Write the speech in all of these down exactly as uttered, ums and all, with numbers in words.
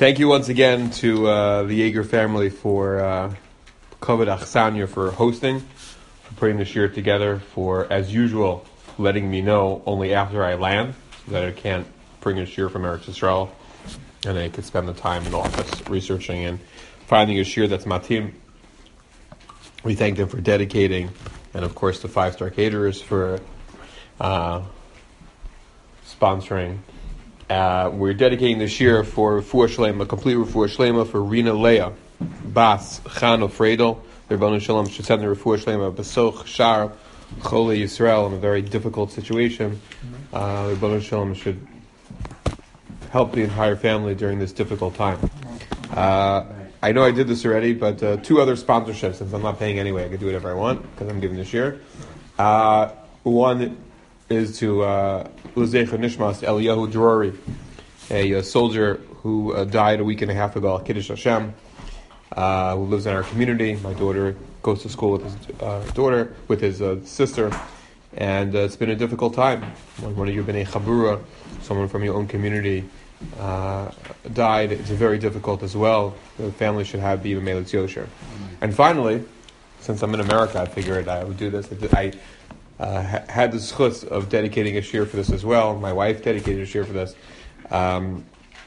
Thank you once again to uh, the Yeager family for uh, Kavod Achsanya for hosting, for putting the shiur together, for, as usual, letting me know only after I land that I can't bring a shiur from Eretz Yisrael, and I could spend the time in the office researching and finding a shiur that's matim. We thank them for dedicating, and of course the Five Star Caterers for uh, sponsoring. Uh, we're dedicating this year for Refuah Shlema, a complete Refuah Shlema for Rina Leah, Bas Chano Fredel. The Rebbeinu Shalom should send the Refuah Shlema Besoch Shar Chole Yisrael in a very difficult situation. Uh, the Rebbeinu Shalom should help the entire family during this difficult time. Uh, I know I did this already, but uh, two other sponsorships. Since I'm not paying anyway, I can do whatever I want because I'm giving this year. Uh, one is to uh, L'zecher Nishmas Eliyahu Drori, a, a soldier who uh, died a week and a half ago, Kiddush Hashem, uh, who lives in our community. My daughter goes to school with his uh, daughter, with his uh, sister, and uh, it's been a difficult time. When one of your B'nai Chabura, someone from your own community, uh, died, it's very difficult as well. The family should have be Melitz Yosher. And finally, since I'm in America, I figured I would do this. I Uh, ha- had the zchus of dedicating a shiur for this as well. My wife dedicated a shiur for this. Um,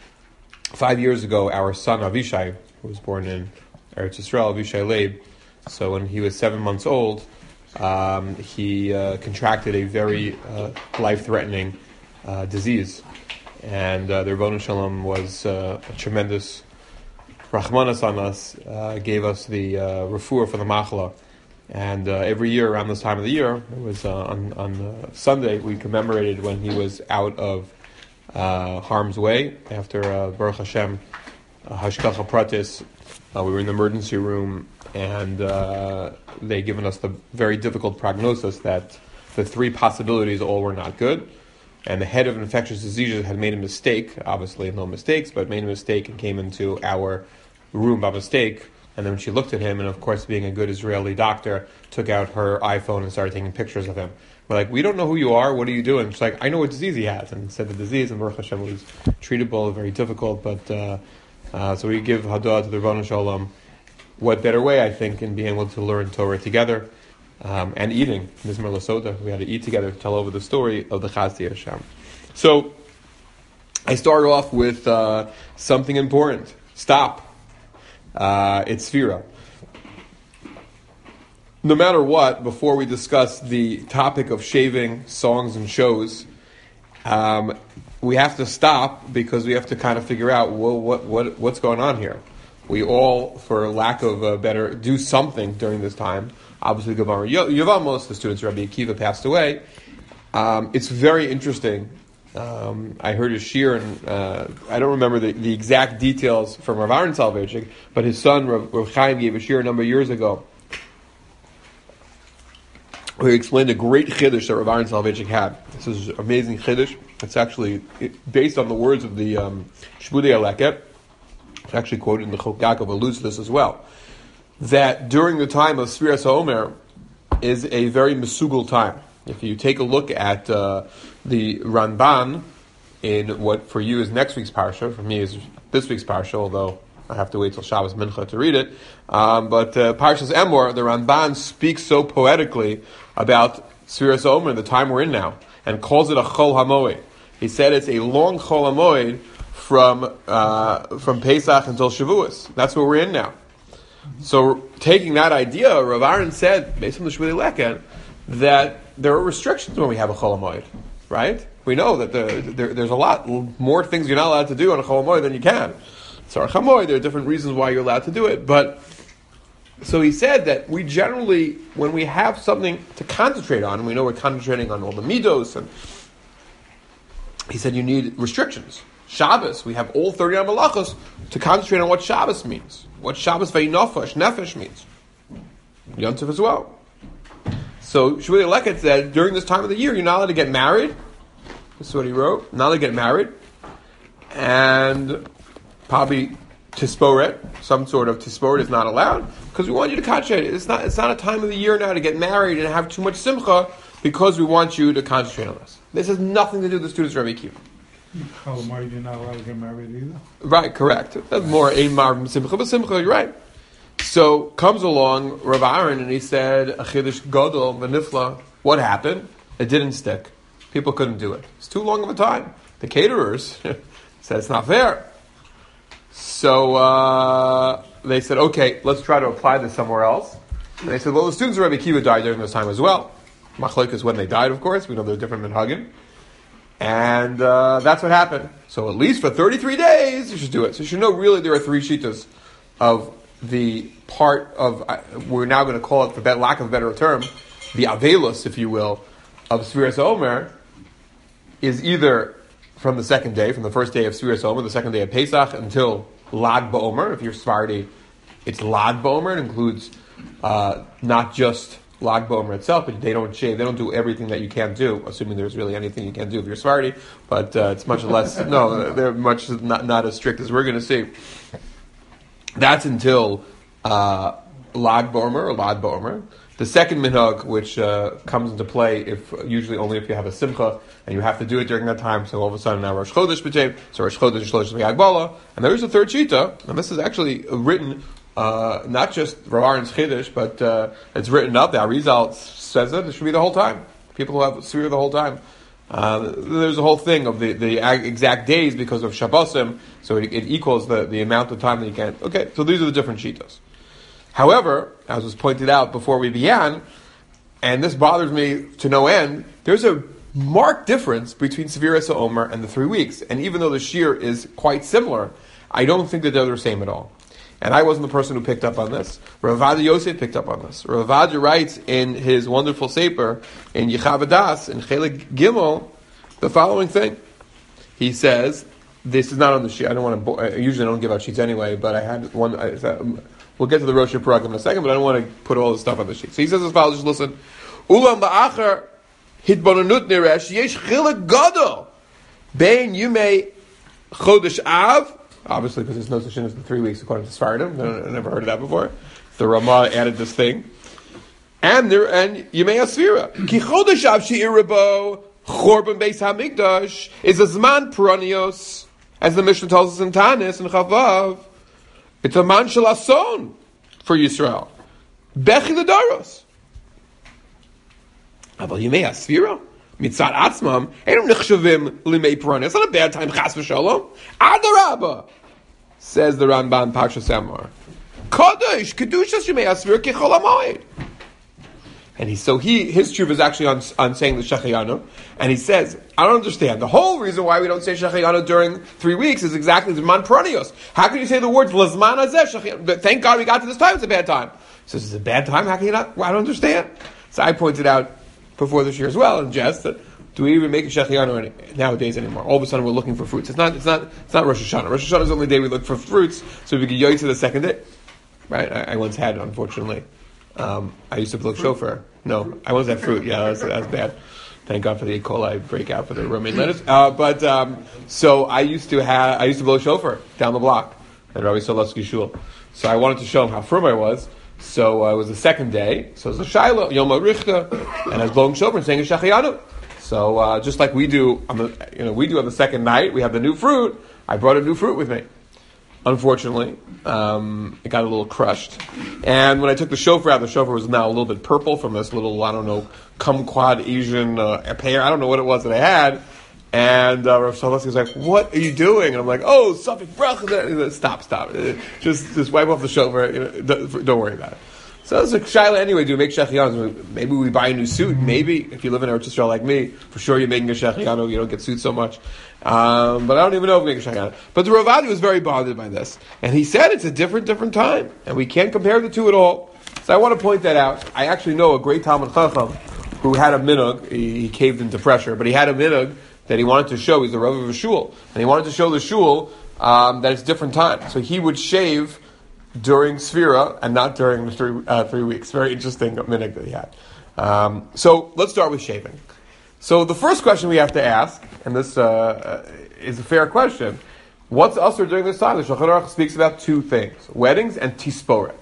five years ago, our son Avishai, who was born in Eretz Yisrael, Avishai Leib, so when he was seven months old, um, he uh, contracted a very uh, life-threatening uh, disease. And uh, the Rebbeinu Shalom was uh, a tremendous rachmanas on us, uh, gave us the uh, refuah for the machla. And uh, every year around this time of the year, it was uh, on, on uh, Sunday, we commemorated when he was out of uh, harm's way after uh, Baruch Hashem, uh, Hashgacha Pratis. Uh, we were in the emergency room, and uh, they given us the very difficult prognosis that the three possibilities all were not good. And the head of infectious diseases had made a mistake, obviously no mistakes, but made a mistake and came into our room by mistake. And then when she looked at him, and of course being a good Israeli doctor, took out her iPhone and started taking pictures of him. We're like, we don't know who you are, what are you doing? She's like, I know what disease he has. And said the disease, and Baruch Hashem was treatable, very difficult, but uh, uh, so we give Hadah to the Rebbeinu Shalom. What better way, I think, in being able to learn Torah together, um, and eating, Mizmor Lasoda, we had to eat together to tell over the story of the Chasdei Hashem. So, I start off with uh, something important. Stop. Uh, it's Sfira. No matter what, before we discuss the topic of shaving, songs, and shows, um, we have to stop because we have to kind of figure out well, what what what's going on here. We all, for lack of a better, do something during this time. Obviously, Gavar Yevamos, the students of Rabbi Akiva, passed away. Um, it's very interesting. Um, I heard a shiur, and uh, I don't remember the, the exact details from Rav Aaron Soloveitchik, but his son, Rav, Rav Chaim, gave a shiur a number of years ago, where he explained a great chiddush that Rav Aaron Soloveitchik had. This is an amazing chiddush. It's actually based on the words of the um, Shmudei Aleket. It's actually quoted in the Chok Yaakov, alludes to this as well. That during the time of Sfiras HaOmer is a very mesugel time. If you take a look at uh, the Ramban in what for you is next week's parsha, for me is this week's parsha, although I have to wait till Shabbos Mincha to read it. Um, but uh, Parshas Emor, the Ramban speaks so poetically about Sfiras HaOmer, the time we're in now, and calls it a Chol HaMoed. He said it's a long Chol HaMoed from uh, from Pesach until Shavuos. That's what we're in now. So taking that idea, Rav Aaron said, based on the Shmudei Aleket, that there are restrictions when we have a Chol HaMoed, right? We know that the, there, there's a lot more things you're not allowed to do on a Chol HaMoed than you can. So HaMoed, there are different reasons why you're allowed to do it, but so he said that we generally, when we have something to concentrate on, and we know we're concentrating on all the midos, and he said you need restrictions. Shabbos, we have all thirty-nine malachos to concentrate on what Shabbos means, what Shabbos vayinofash, nefesh means. Yom Tov as well. So Shmudei Aleket said, during this time of the year, you're not allowed to get married. This is what he wrote. Not allowed to get married. And probably tisporet, some sort of tisporet is not allowed, because we want you to concentrate. It's not, it's not a time of the year now to get married and have too much simcha, because we want you to concentrate on this. This has nothing to do with the students of Rabbi Akiva. Chalamoid, you're not allowed to get married either. Right, correct. That's more ein mar from simcha, but simcha, you're right. So comes along Rav Aaron and he said, a chiddush gadol v'nifla. What happened? It didn't stick. People couldn't do it. It's too long of a time. The caterers said it's not fair. So uh, they said, okay, let's try to apply this somewhere else. And they said, well, the students of Rabbi Akiva died during this time as well. Machlok is when they died, of course. We know they're different minhagim. And uh, that's what happened. So at least for thirty-three days, you should do it. So you should know really there are three shitas of the part of, uh, we're now going to call it, for better, lack of a better term, the avelus, if you will, of Sfiras Omer, is either from the second day, from the first day of Sfiras Omer, the second day of Pesach, until Lag BaOmer. If you're Sephardi, it's Lag BaOmer. It includes uh, not just Lag BaOmer itself, but they don't shave. They don't do everything that you can't do, assuming there's really anything you can do if you're Sephardi. But uh, it's much less. No, they're much not, not as strict as we're going to see. That's until uh, Lag BaOmer or Lag BaOmer. The second minhag, which uh, comes into play, if usually only if you have a simcha and you have to do it during that time. So all of a sudden now Rosh Chodesh b'tev, so Rosh Chodesh Shlosh B'Agbala, and there is a third shita, and this is actually written uh, not just Rav Aaron's chiddush, but uh, it's written up. The Arizal says it. It should be the whole time. People who have Sfira the whole time. Uh, there's a whole thing of the, the exact days because of Shabbosim, so it, it equals the, the amount of time that you can. Okay, so these are the different shitas. However, as was pointed out before we began, and this bothers me to no end, there's a marked difference between Sefiras Omer and the three weeks. And even though the shir is quite similar, I don't think that they're the same at all. And I wasn't the person who picked up on this. Rav Ovadia Yosef picked up on this. Rav Ovadia writes in his wonderful sefer, in Yechav Das, in Chelik Gimel, the following thing. He says, this is not on the sheet. I don't want to, bo- I usually don't give out sheets anyway, but I had one, I, we'll get to the Rosh Hashanah in a second, but I don't want to put all this stuff on the sheet. So he says as follows, just listen. Ulam ba'achar hitbonanut niresh yesh chilek gadol bein yumei chodesh av, obviously because there's no such thing as the three weeks according to Sfardim. I never heard of that before. The Ramah added this thing. And there, and yumei asfira. Ki chodesh av she'irabo chorban beis hamikdash is a zman peronios, as the Mishnah tells us in Tanis and Chavav. It's a man shel ason for Yisrael. Bechi l'daros. Aval yimei asfira mitzad atzmam ain't nichshavim limei peronios. It's not a bad time. Chas v'shalom. Adarabba, says the Ramban Parshas Emor. Kadosh kedushas yimei asfira kechol hamoed. And he, so he, his truth is actually on, on saying the Shechayanu, and he says, I don't understand. The whole reason why we don't say Shechayanu during three weeks is exactly the Man Peronios. How can you say the words Lazman Azeh Shechayanu? Thank God we got to this time. It's a bad time. He says, it's a bad time. How can you not? Well, I don't understand. So I pointed out before this year as well in jest that do we even make a Shechayanu any, nowadays anymore? All of a sudden we're looking for fruits. It's not. It's not. It's not Rosh Hashanah. Rosh Hashanah is the only day we look for fruits, so we can yoy to the second day. Right? I, I once had, unfortunately. Um, I used to blow shofar. No, I once had fruit. Yeah, that's, that's bad. Thank God for the E. coli breakout for the romaine lettuce. Uh, but um, so I used to have, I used to blow shofar down the block at Rabbi Solovsky Shul. So I wanted to show him how firm I was. So uh, it was the second day. So it was a Shiloh Yom HaRichta, and I was blowing shofar and saying a Shechayanu. So uh, just like we do, on the, you know, we do on the second night, we have the new fruit. I brought a new fruit with me. Unfortunately, um, it got a little crushed. And when I took the shofar out, the shofar was now a little bit purple from this little, I don't know, kumquat Asian uh, pear. I don't know what it was that I had. And uh, Rav Solovsky was like, what are you doing? And I'm like, oh, Safik Bracha. Stop, stop. Just just wipe off the shofar. You know, don't, don't worry about it. So it's like, Shaila, anyway, do we make Shechayanu? Maybe we buy a new suit. Maybe, if you live in Eretz Yisrael like me, for sure you're making a Shechayanu. You don't get suits so much. Um, but I don't even know if we make a Shechayanu. But the Rav Ovadia was very bothered by this. And he said it's a different, different time. And we can't compare the two at all. So I want to point that out. I actually know a great Talmud Chacham who had a minhag. He, he caved into pressure. But he had a minhag that he wanted to show. He's the Rav of a shul. And he wanted to show the shul um, that it's different time. So he would shave during Sfira and not during the three, uh, three weeks. Very interesting minhag that he had. Um, so let's start with shaving. So the first question we have to ask, and this uh, is a fair question, what's usher during this time? The Shulchan Aruch speaks about two things, weddings and tisporet.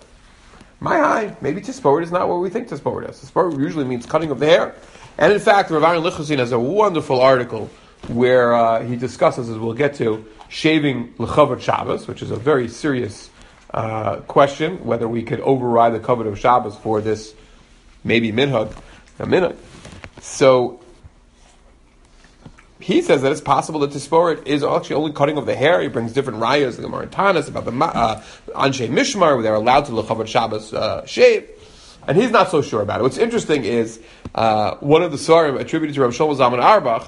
My high, maybe tisporet is not what we think tisporet is. Tisporet usually means cutting of the hair. And in fact, Rav Aaron Lichtenstein has a wonderful article where uh, he discusses, as we'll get to, shaving l'chavod Shabbos, which is a very serious uh, question, whether we could override the covet of Shabbos for this maybe minhag, a minhag. So he says that it's possible that Tisporet is actually only cutting of the hair. He brings different rayas, the Gemara Tanis, about the uh, Anshe Mishmar, where they're allowed to l'chavod Shabbos uh, shave. And he's not so sure about it. What's interesting is uh, one of the Svarim attributed to Rav Shlomo Zalman Auerbach,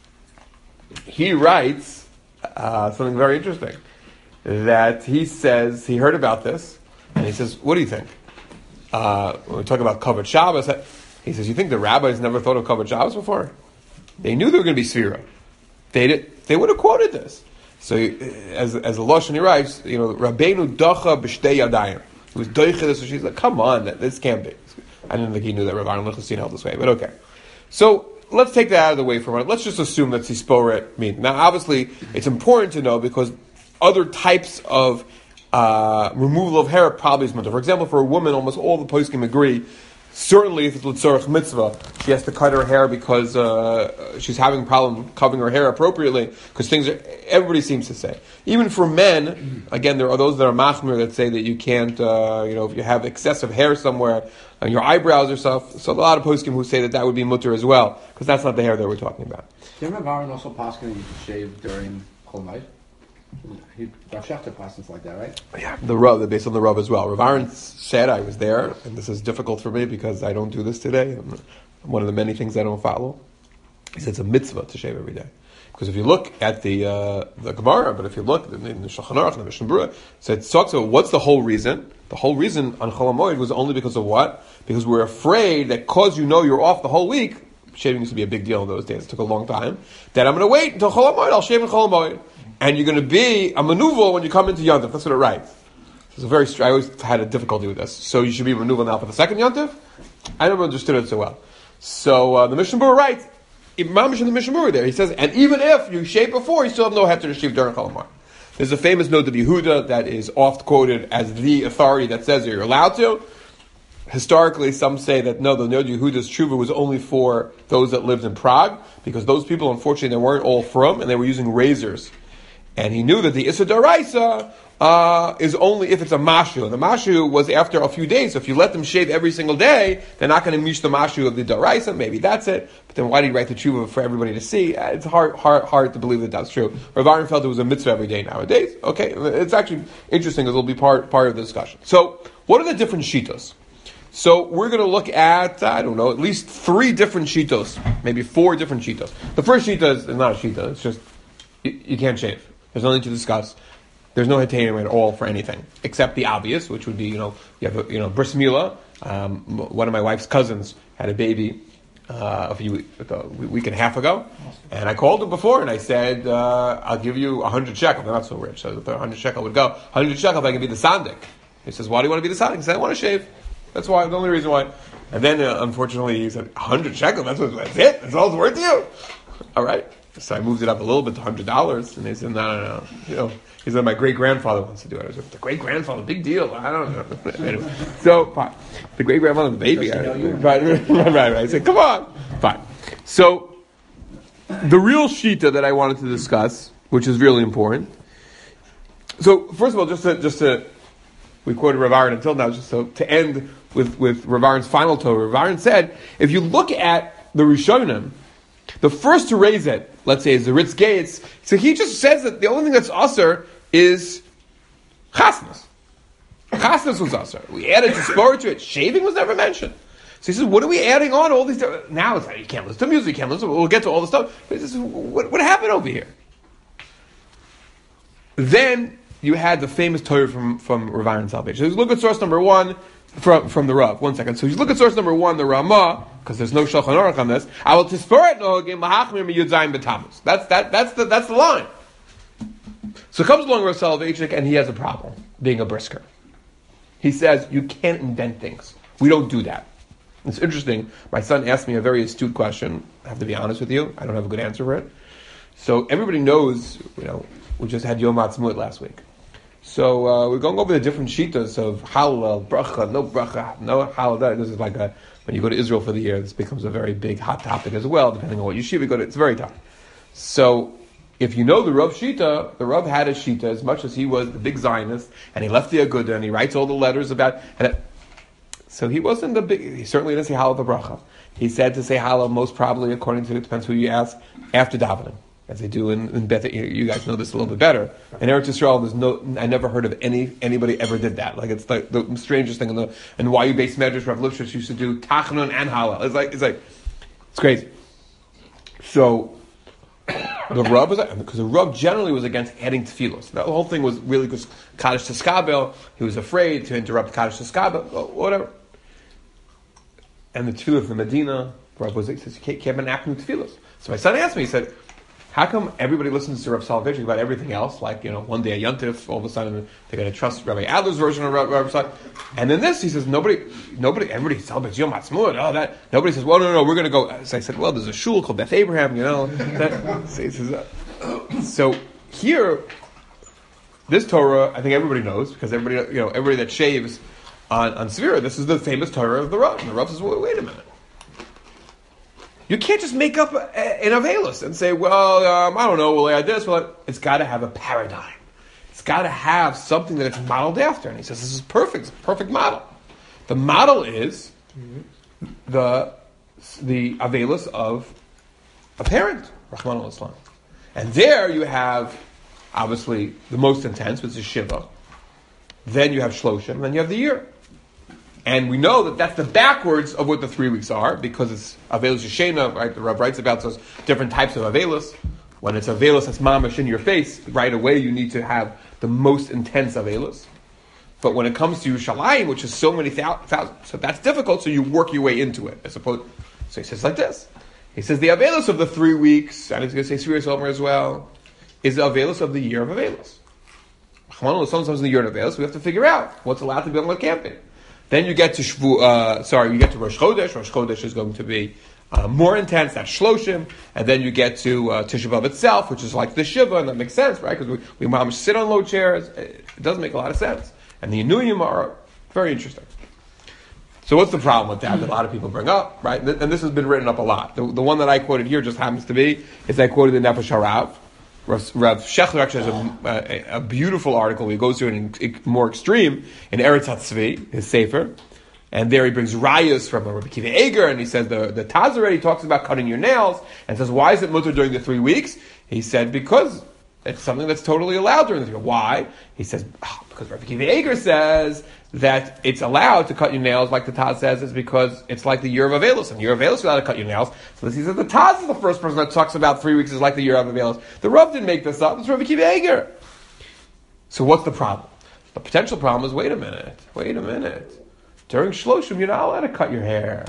he writes uh, something very interesting. That he says, he heard about this, and he says, what do you think? Uh, when we talk about Kavod Shabbos, he says, you think the rabbis never thought of Kavod Shabbos before? They knew there were going to be Sfira. They did, they would have quoted this. So, as as the Lashon he writes, you know, Rabbeinu Dacha B'Shtei Yadayim. He was doicha this, so she's like, come on, this can't be. I didn't think he knew that Rav Aaron Lichtenstein held this way, but okay. So, let's take that out of the way for a moment. Let's just assume that Tisporet means. Now, obviously, it's important to know because other types of uh, removal of hair probably is mutter. For example, for a woman, almost all the poskim agree, certainly if it's l'tzorech mitzvah, she has to cut her hair because uh, she's having a problem covering her hair appropriately, because things are, everybody seems to say. Even for men, again, there are those that are machmir that say that you can't, uh, you know, if you have excessive hair somewhere on your eyebrows or stuff, so a lot of poskim who say that that would be mutter as well, because that's not the hair that we're talking about. Didn't Rav Aaron also pass you shave during Chol Moed? He Rav Shechter passes like that, right? Yeah, the Rav, based on the Rav as well. Rav Aaron said, I was there, and this is difficult for me because I don't do this today. I'm one of the many things I don't follow. He said it's a mitzvah to shave every day. Because if you look at the uh, the Gemara, but if you look in the Shulchan Aruch and the Mishnah Berurah, so it talks about what's the whole reason. The whole reason on Chol HaMoed was only because of what? Because we're afraid that because you know you're off the whole week, shaving used to be a big deal in those days, it took a long time, that I'm going to wait until Chol HaMoed, I'll shave in Chol HaMoed. And you're going to be a manuval when you come into Yontif. That's what it writes. It's a very. I always had a difficulty with this. So you should be manuval now for the second Yontif. I never understood it so well. So uh, the Mishnah Berurah writes, Imam in the Mishnah Berurah there, he says, and even if you shave before, you still have no heter to shave during Chol HaMoed. There's a famous note of Yehuda that is oft quoted as the authority that says that you're allowed to. Historically, some say that no, the Nod Yehuda's tshuva was only for those that lived in Prague, because those people, unfortunately, they weren't all from, and they were using razors. And he knew that the Issa D'Oraisa uh, is only if it's a mashu. And the mashu was after a few days. So if you let them shave every single day, they're not going to mish the mashu of the D'Oraisa. Maybe that's it. But then why did he write the tshuva for everybody to see? Uh, it's hard, hard, hard to believe that that's true. Rav Aaron felt it was a mitzvah every day nowadays. Okay, it's actually interesting because it'll be part part of the discussion. So, what are the different shitos? So we're going to look at, I don't know, at least three different shitos, maybe four different shitos. The first shita is not a shita. It's just you, you can't shave. There's nothing to discuss. There's no heterim at all for anything, except the obvious, which would be, you know, you have a, you know, bris milah. Um, one of my wife's cousins had a baby uh, a few a week and a half ago, and I called him before and I said, uh, "I'll give you a hundred shekel." They're not so rich, so the hundred shekel would go. Hundred shekel if I can be the sandik. He says, "Why do you want to be the sandik?" He said, "I want to shave." That's why. The only reason why. And then, uh, unfortunately, he said, hundred shekel. That's what. That's it. That's all it's worth to you. All right. So I moved it up a little bit to hundred dollars, and they said, "No, no, no." You know, he said, "My great grandfather wants to do it." I was like, "The great grandfather, big deal." I don't know. Anyway, so fine. The great grandfather, the baby. I, right, right, right, right. I said, "Come on." Fine. So the real shita that I wanted to discuss, which is really important. So first of all, just to just to we quoted Rav Aaron until now, just so to end with with Rav Aaron's final Torah. Rav Aaron said, if you look at the Rishonim, the first to raise it, let's say, is the Ritz Gates. So he just says that the only thing that's usher is chasnas. Chasnas was usher. We added to sport to it. Shaving was never mentioned. So he says, what are we adding on all these? Now it's like, you can't listen to music, you can't listen. We'll get to all the stuff. But he says, what, what happened over here? Then you had the famous Torah from, from Rav Aaron Salvation. So you look at source number one from, from the Rav. One second. So you look at source number one, the Ramah, because there's no Shulchan Aruch on this. I will tisperet nohagim lahachmir miyudzayin b'tammuz. That's that. That's the that's the line. So comes along Rav Soloveitchik, and he has a problem being a brisker. He says you can't invent things. We don't do that. It's interesting. My son asked me a very astute question. I have to be honest with you. I don't have a good answer for it. So everybody knows, you know, we just had Yom Ha'atzmaut last week. So uh, we're going over the different shitas of halal, bracha, no bracha, no halal. This is like a, when you go to Israel for the year, this becomes a very big hot topic as well, depending on what yeshiva you go to. It's very tough. So, if you know the Rav Shita, the Rav had a Shita as much as he was the big Zionist, and he left the Aguda, and he writes all the letters about. And it, so he wasn't the big. He certainly didn't say Halal the bracha. He said to say Halal most probably, according to it depends who you ask, after davening, as they do in, in Beth. You guys know this a little bit better. In Eretz Yisrael, there's no. I never heard of any anybody ever did that. Like it's like the strangest thing in the and why you base medrash. Rav Lipshitz used to do Tachanun and Halal. It's like it's like it's crazy. So. The Rav was because the Rav generally was against adding tefillos. The whole thing was really because Kaddish Teskabel. He was afraid to interrupt Kaddish Teskabel, whatever. And the tefillah from Medina, Rav was he says you can't, can't be acting tefillos. So my son asked me, he said, "How come everybody listens to Rav Soloveitchik about everything else? Like you know, one day a Yontif, all of a sudden they're going to trust Rabbi Adler's version of Rav Rav Soloveitchik." And then this, he says, nobody, nobody, everybody celebrates Yom Ha'atzmaut. Oh, that nobody says, well, no, no, no, we're going to go. So I said, well, there's a shul called Beth Abraham, you know. That, so, he says, uh, so here, this Torah, I think everybody knows because everybody, you know, everybody that shaves on on Svira, this is the famous Torah of the Rav. And the Rav says, well, wait a minute. You can't just make up a, a, an Avelis and say, well, um, I don't know, we'll add this. Well, it's got to have a paradigm. It's got to have something that it's modeled after. And he says, this is perfect. It's a perfect model. The model is the the Avelis of a parent, Rahman al-Islam. And there you have, obviously, the most intense, which is Shiva. Then you have Shloshim, then you have the year. And we know that that's the backwards of what the three weeks are, because it's Avelis Yeshena, right? The Rav writes about those different types of Avelis. When it's Avelis that's mamash in your face, right away you need to have the most intense Avelis. But when it comes to Yerushalayim, which is so many thousands, so that's difficult, so you work your way into it. As opposed, so he says like this. He says the Avelis of the three weeks, and he's going to say Sriya Somer as well, is the Avelis of the year of Avelis. Sometimes in the year of Avelis, we have to figure out what's allowed to be on the campaign. Then you get to Shvu, uh, sorry, you get to Rosh Chodesh. Rosh Chodesh is going to be uh, more intense. That's Shloshim, and then you get to uh, Tisha B'av itself, which is like the Shiva, and that makes sense, right? Because we we mamish sit on low chairs. It does make a lot of sense, and the Inuyim are very interesting. So what's the problem with that? That a lot of people bring up, right? And this has been written up a lot. The, the one that I quoted here just happens to be is I quoted the Nefesh Harav. Rav, Rav Shechler actually has a, a, a beautiful article. He goes through it in, in more extreme in Eretz HaTzvi, his Sefer, and there he brings rayos from Rabbi Akiva Eiger, and he says the the Taz already talks about cutting your nails, and says why is it mutter during the three weeks? He said because it's something that's totally allowed during the three weeks. Why? He says oh, because Rabbi Akiva Eiger says that it's allowed to cut your nails, like the Taz says, is because it's like the year of Avelis, and year of Avelis you're allowed to cut your nails. So he says the Taz is the first person that talks about three weeks is like the year of Avelis. The Rav didn't make this up. It's Rabbi Akiva Eiger. So what's the problem? The potential problem is wait a minute, wait a minute. During Shloshim, you're not allowed to cut your hair.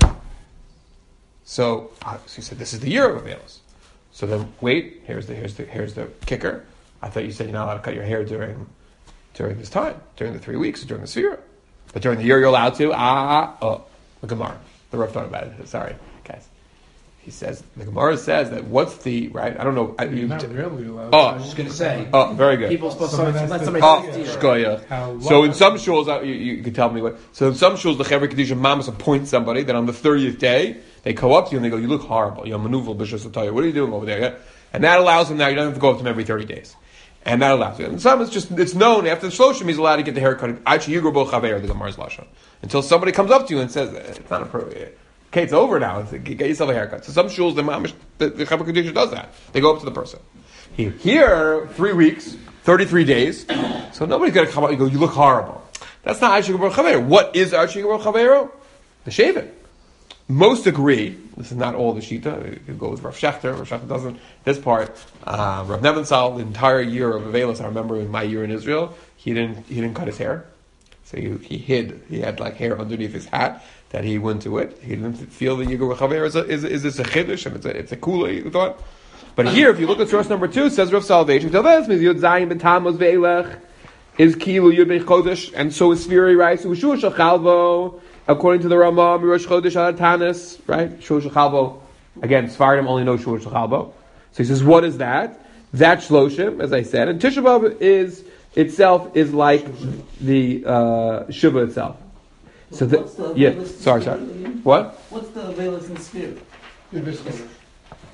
So, uh, so he said this is the year of Avelis. So then wait, here's the here's the here's the kicker. I thought you said you're not allowed to cut your hair during during this time, during the three weeks, during the Sefira. But during the year, you're allowed to. Ah, oh, the Gemara. The Rav thought about it. Sorry, guys. He says, the Gemara says that what's the, right? I don't know. I, You're you, not t- really allowed. I was to. just going to say. Oh, very good. People are supposed So to that's let the- somebody Oh, see it. shkoya. How So in long- some shuls, uh, you, you can tell me what. So in some shuls, the Chevra Kedusha Mamas appoint somebody that on the thirtieth day they go up to you and they go, "You look horrible. You're manuval b'shus atayah. What are you doing over there?" Yeah? And that allows him now. You don't have to go up to him every thirty days, and that allows you. And some it's just it's known after the shloshim he's allowed to get the haircut. Actually, you go chaver the Gemara's lashon until somebody comes up to you and says it's not appropriate. Okay, it's over now. It's, get yourself a haircut. So some shuls, the mamish, the, the Chevra Kedusha does that. They go up to the person. Here, here, three weeks, thirty-three days. So nobody's going to come out and go, you look horrible. That's not Archie Gabor Chavero. What is Archie Gabor Chavero? The shaving. Most agree, this is not all the Shita, you could go with Rav Shechter, Rav Shechter doesn't, this part, uh, Rav Nebenzahl, the entire year of Avelis, I remember in my year in Israel, he didn't he didn't cut his hair. So he, he hid, he had like hair underneath his hat that he went to it. He didn't feel the Yigur Chaver is a, is, is this a chiddush and it's a, it's a kula, he thought. But here, if you look at source number two, it says Rav Salvation, Yud Zayin Ben Tammuz Ve'elech is Kilu Yud Ben Chodesh, and so is Sfiri Rais, Ushur Shachalvo, according to the Ramah, Mirosh Chodesh Alatanis, right? Shur Shachalvo, again, Sfardim only know Shur Shachalvo. So he says, what is that? That's Shloshim, as I said, and Tisha B'Av is, itself is like the uh, Shiva itself. So the, What's the yeah, Avelis sorry, in sorry. spirit again? What? What's the Avelis in spirit? You're just gonna-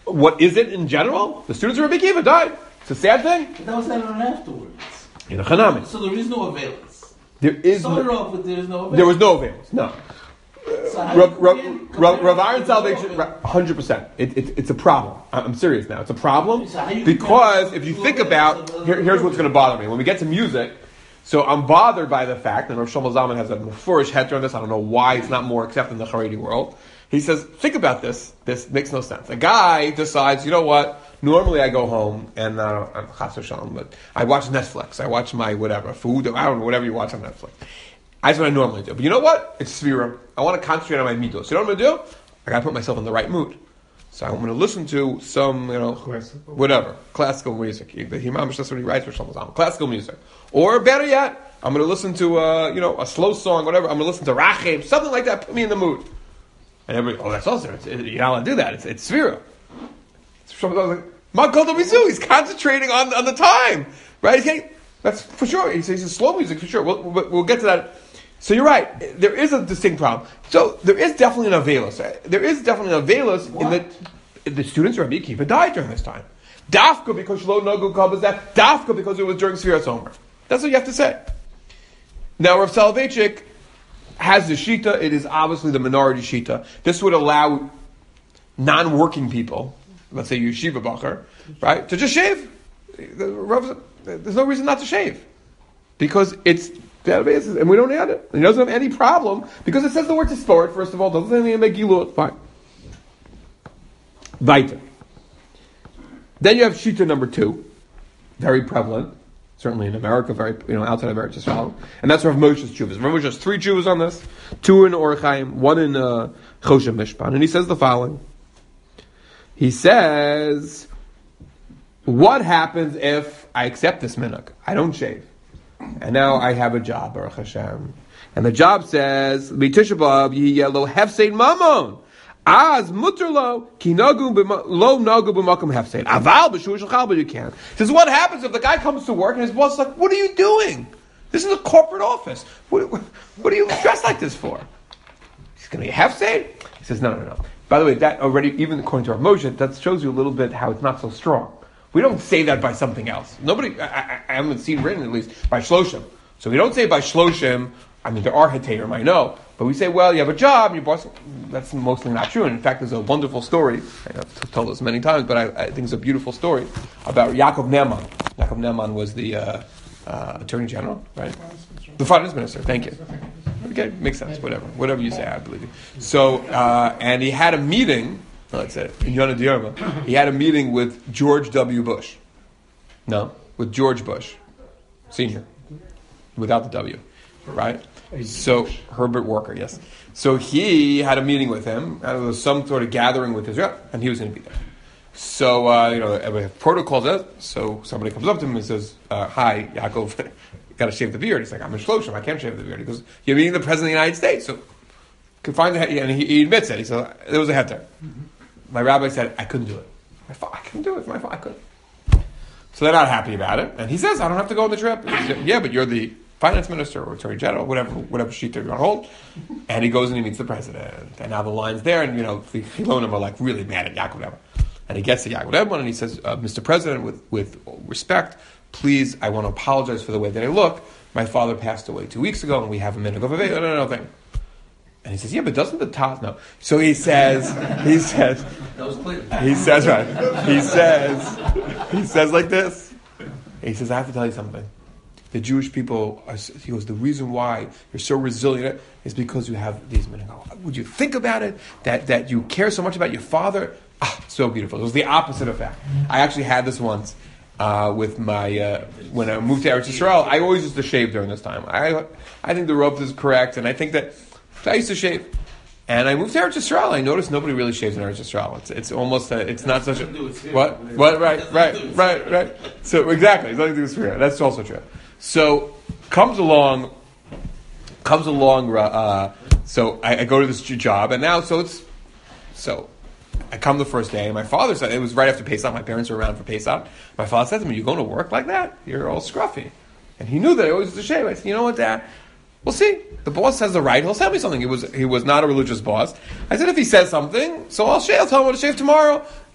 What is it in general? The students of Rabbi Akiva died. It's a sad thing. But that was added on afterwards. In the Chanami. So there is no availance. There is Started no, off with there is no availance. there was no avails. No. So how Rav, you Rav, compare- Rav, compare Rav it Aaron with no salvation, availance? one hundred percent. It, it, it's a problem. I- I'm serious now. It's a problem So how you because compare if you to think availance about, of- here, here's what's going to bother me. When we get to music, so I'm bothered by the fact that Rav Shlomo Zalman has a mufurish heter on this. I don't know why it's not more accepted in the Haredi world. He says, think about this. This makes no sense. A guy decides, you know what? Normally I go home and uh, I'm chas v'shalom, but I watch Netflix. I watch my whatever food. I don't know whatever you watch on Netflix. That's what I normally do. But you know what? It's Sphira. I want to concentrate on my mitos. So you know what I'm going to do? I got to put myself in the right mood. So I'm going to listen to some, you know, Classical. whatever, classical music. The Himamish, that's what he writes for Shlomo Zalman. Classical music. Or better yet, I'm going to listen to, uh, you know, a slow song, whatever. I'm going to listen to Rachem, something like that. Put me in the mood. And everybody, oh, that's also, it's, it, you're not allowed to do that. It's, it's Sphira. Shlomo Zalman's like, Makol Domizu, he's concentrating on, on the time. Right? He's getting, that's for sure. He says it's slow music for sure. We'll, we'll, we'll get to that. So you're right. There is a distinct problem. So there is definitely an avelus. There is definitely an avelus in that the students of Rabbi Akiva died during this time. Dafka because Shlo Nagu covers that. Dafka because it was during Sfiras Omer. That's what you have to say. Now Rav Soloveitchik has the shita. It is obviously the minority shita. This would allow non-working people, let's say yeshiva bacher, right, to just shave. There's no reason not to shave because it's databases, and we don't add it. He doesn't have any problem because it says the word to sport. First of all, doesn't say anything about gilul. Fine. Weiter. Then you have shita number two, very prevalent, certainly in America, very you know outside of Eretz Yisrael, and that's Rav Moshe's Juvas. Rav Moshe has three Juvas on this, two in Orach Chaim, one in uh, Choshen Mishpan, and he says the following. He says, "What happens if I accept this minhag? I don't shave. And now I have a job, Baruch Hashem. And the job says, B'Tisha B'Av yiyeh hefsein mamon. Az muter lo ki nagu lo nagu b'makom hefsein. Aval b'shu shachal, but you can. Says, what happens if the guy comes to work and his boss is like, what are you doing? This is a corporate office. What, what, what are you dressed like this for? He's going to be a hefsein? He says, no, no, no. By the way, that already, even according to our Moshe, that shows you a little bit how it's not so strong. We don't say that by something else. Nobody, I, I, I haven't seen written at least, by Shloshim. So we don't say by Shloshim, I mean, there are Hetayrim, I know, but we say, well, you have a job, your boss, that's mostly not true. And in fact, there's a wonderful story, I've told this many times, but I, I think it's a beautiful story about Yaakov Ne'eman. Yaakov Ne'eman was the uh, uh, Attorney General, right? The Finance Minister, thank you. Okay, makes sense, whatever. Whatever you say, I believe you. So, uh, and he had a meeting, let's say, in Yonah D'Yarma, he had a meeting with George W. Bush. No, with George Bush, Senior, without the W, right? So, Herbert Walker, yes. So he had a meeting with him, and there was some sort of gathering with Israel, and he was going to be there. So, uh, you know, we have protocols out, so somebody comes up to him and says, uh, hi, Yaakov, you got to shave the beard. He's like, I'm in Shloshim, I can't shave the beard. He goes, you're meeting the President of the United States, so can find the head, and he, he admits it. He said, there was a head there. Mm-hmm. My rabbi said, I couldn't do it. My fa- I couldn't do it. My fa- I couldn't. So they're not happy about it. And he says, I don't have to go on the trip. He said, yeah, but you're the finance minister or attorney general, whatever whatever sheet they're going to hold. And he goes and he meets the president. And now the line's there. And, you know, the Chilonim are like really mad at Yaakov Ne'eman. And he gets to Yaakov Ne'eman and he says, uh, Mister President, with, with respect, please, I want to apologize for the way that I look. My father passed away two weeks ago and we have a minute of a no, no, no, thing. And he says, yeah, but doesn't the Taz know? So he says, he says, he says, right, he says, he says like this. He says, I have to tell you something. The Jewish people, are, he goes, the reason why you're so resilient is because you have these men. Would you think about it? That that you care so much about your father? Ah, so beautiful. It was the opposite effect. I actually had this once uh, with my, uh, when I moved to Eretz Yisrael, I always used to shave during this time. I I think the rope is correct, and I think that I used to shave. And I moved to Eretz Yisrael. I noticed nobody really shaves in Eretz Yisrael. It's it's almost a, it's not such a what what right right right right. So exactly, it's nothing to do with spirit. That's also true. So comes along, comes along. Uh, so I, I go to this job, and now so it's so I come the first day. And my father said it was right after Pesach. My parents were around for Pesach. My father said to me, "You're going to work like that? You're all scruffy." And he knew that I always used to shave. I said, "You know what, Dad? We'll see. The boss has the right. He'll tell me something." He was he was not a religious boss. I said, if he says something, so I'll shave. I'll tell him what to shave tomorrow.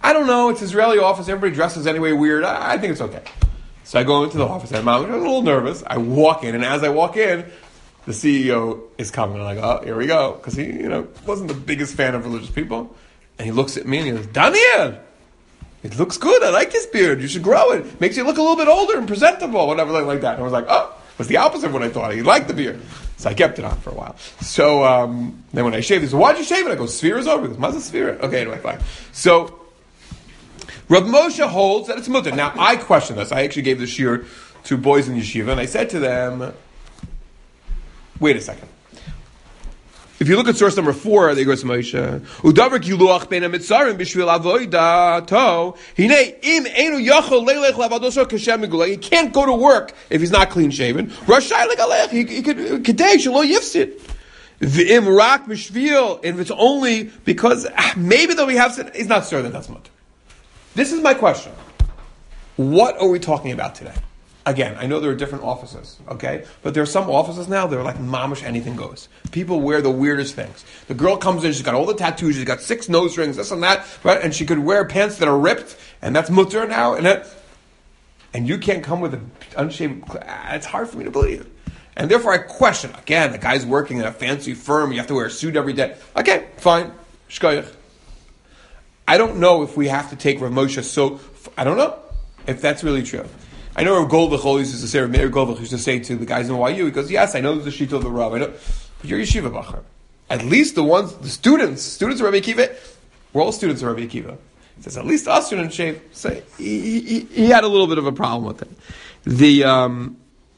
I don't know, it's Israeli office, everybody dresses anyway weird, I, I think it's okay. So I go into the office, and I'm a little nervous. I walk in, and as I walk in, the C E O is coming. I'm like, oh, here we go. Because he, you know, wasn't the biggest fan of religious people. And he looks at me and he goes, Daniel, it looks good. I like this beard. You should grow it. Makes you look a little bit older and presentable, whatever like that. And I was like, oh, it was the opposite of what I thought. He liked the beard. So I kept it on for a while. So um, then when I shaved, he said, why'd you shave it? I go, sphere is over. He goes, what's a sphere? Okay, anyway, fine. So Rav Moshe holds that it's mutter. Now, I question this. I actually gave this shiur to boys in yeshiva, and I said to them, wait a second. If you look at source number four, they go to Moshe. Udavar kiluach ben hamitzarim b'shvil avoda to hine im enu yachol leilech lavadoso kashem megula. He can't go to work if he's not clean shaven. Rashai legalech. He he could kadei shelo yifsid. V'im rak b'shvil. If it's only because maybe though he has it, he's not sure that that's mutter. This is my question. What are we talking about today? Again, I know there are different offices, okay? But there are some offices now that are like mamish, anything goes. People wear the weirdest things. The girl comes in, she's got all the tattoos, she's got six nose rings, this and that, right? And she could wear pants that are ripped, and that's mutter now, and that, and you can't come with an unshaved, it's hard for me to believe. And therefore I question, again, the guy's working in a fancy firm, you have to wear a suit every day. Okay, fine, shkoyach. I don't know if we have to take Rav Moshe so, I don't know if that's really true. I know Rav Goldbach always used to say, Rav Meir Goldbach used to say to the guys in Y U, he goes, yes, I know there's a sheet of the Rav, I know, but you're yeshiva bachar. At least the ones, the students, students of Rabbi Akiva, we're all students of Rabbi Akiva. He says, at least us students shave. So he, he, he had a little bit of a problem with it. The, um,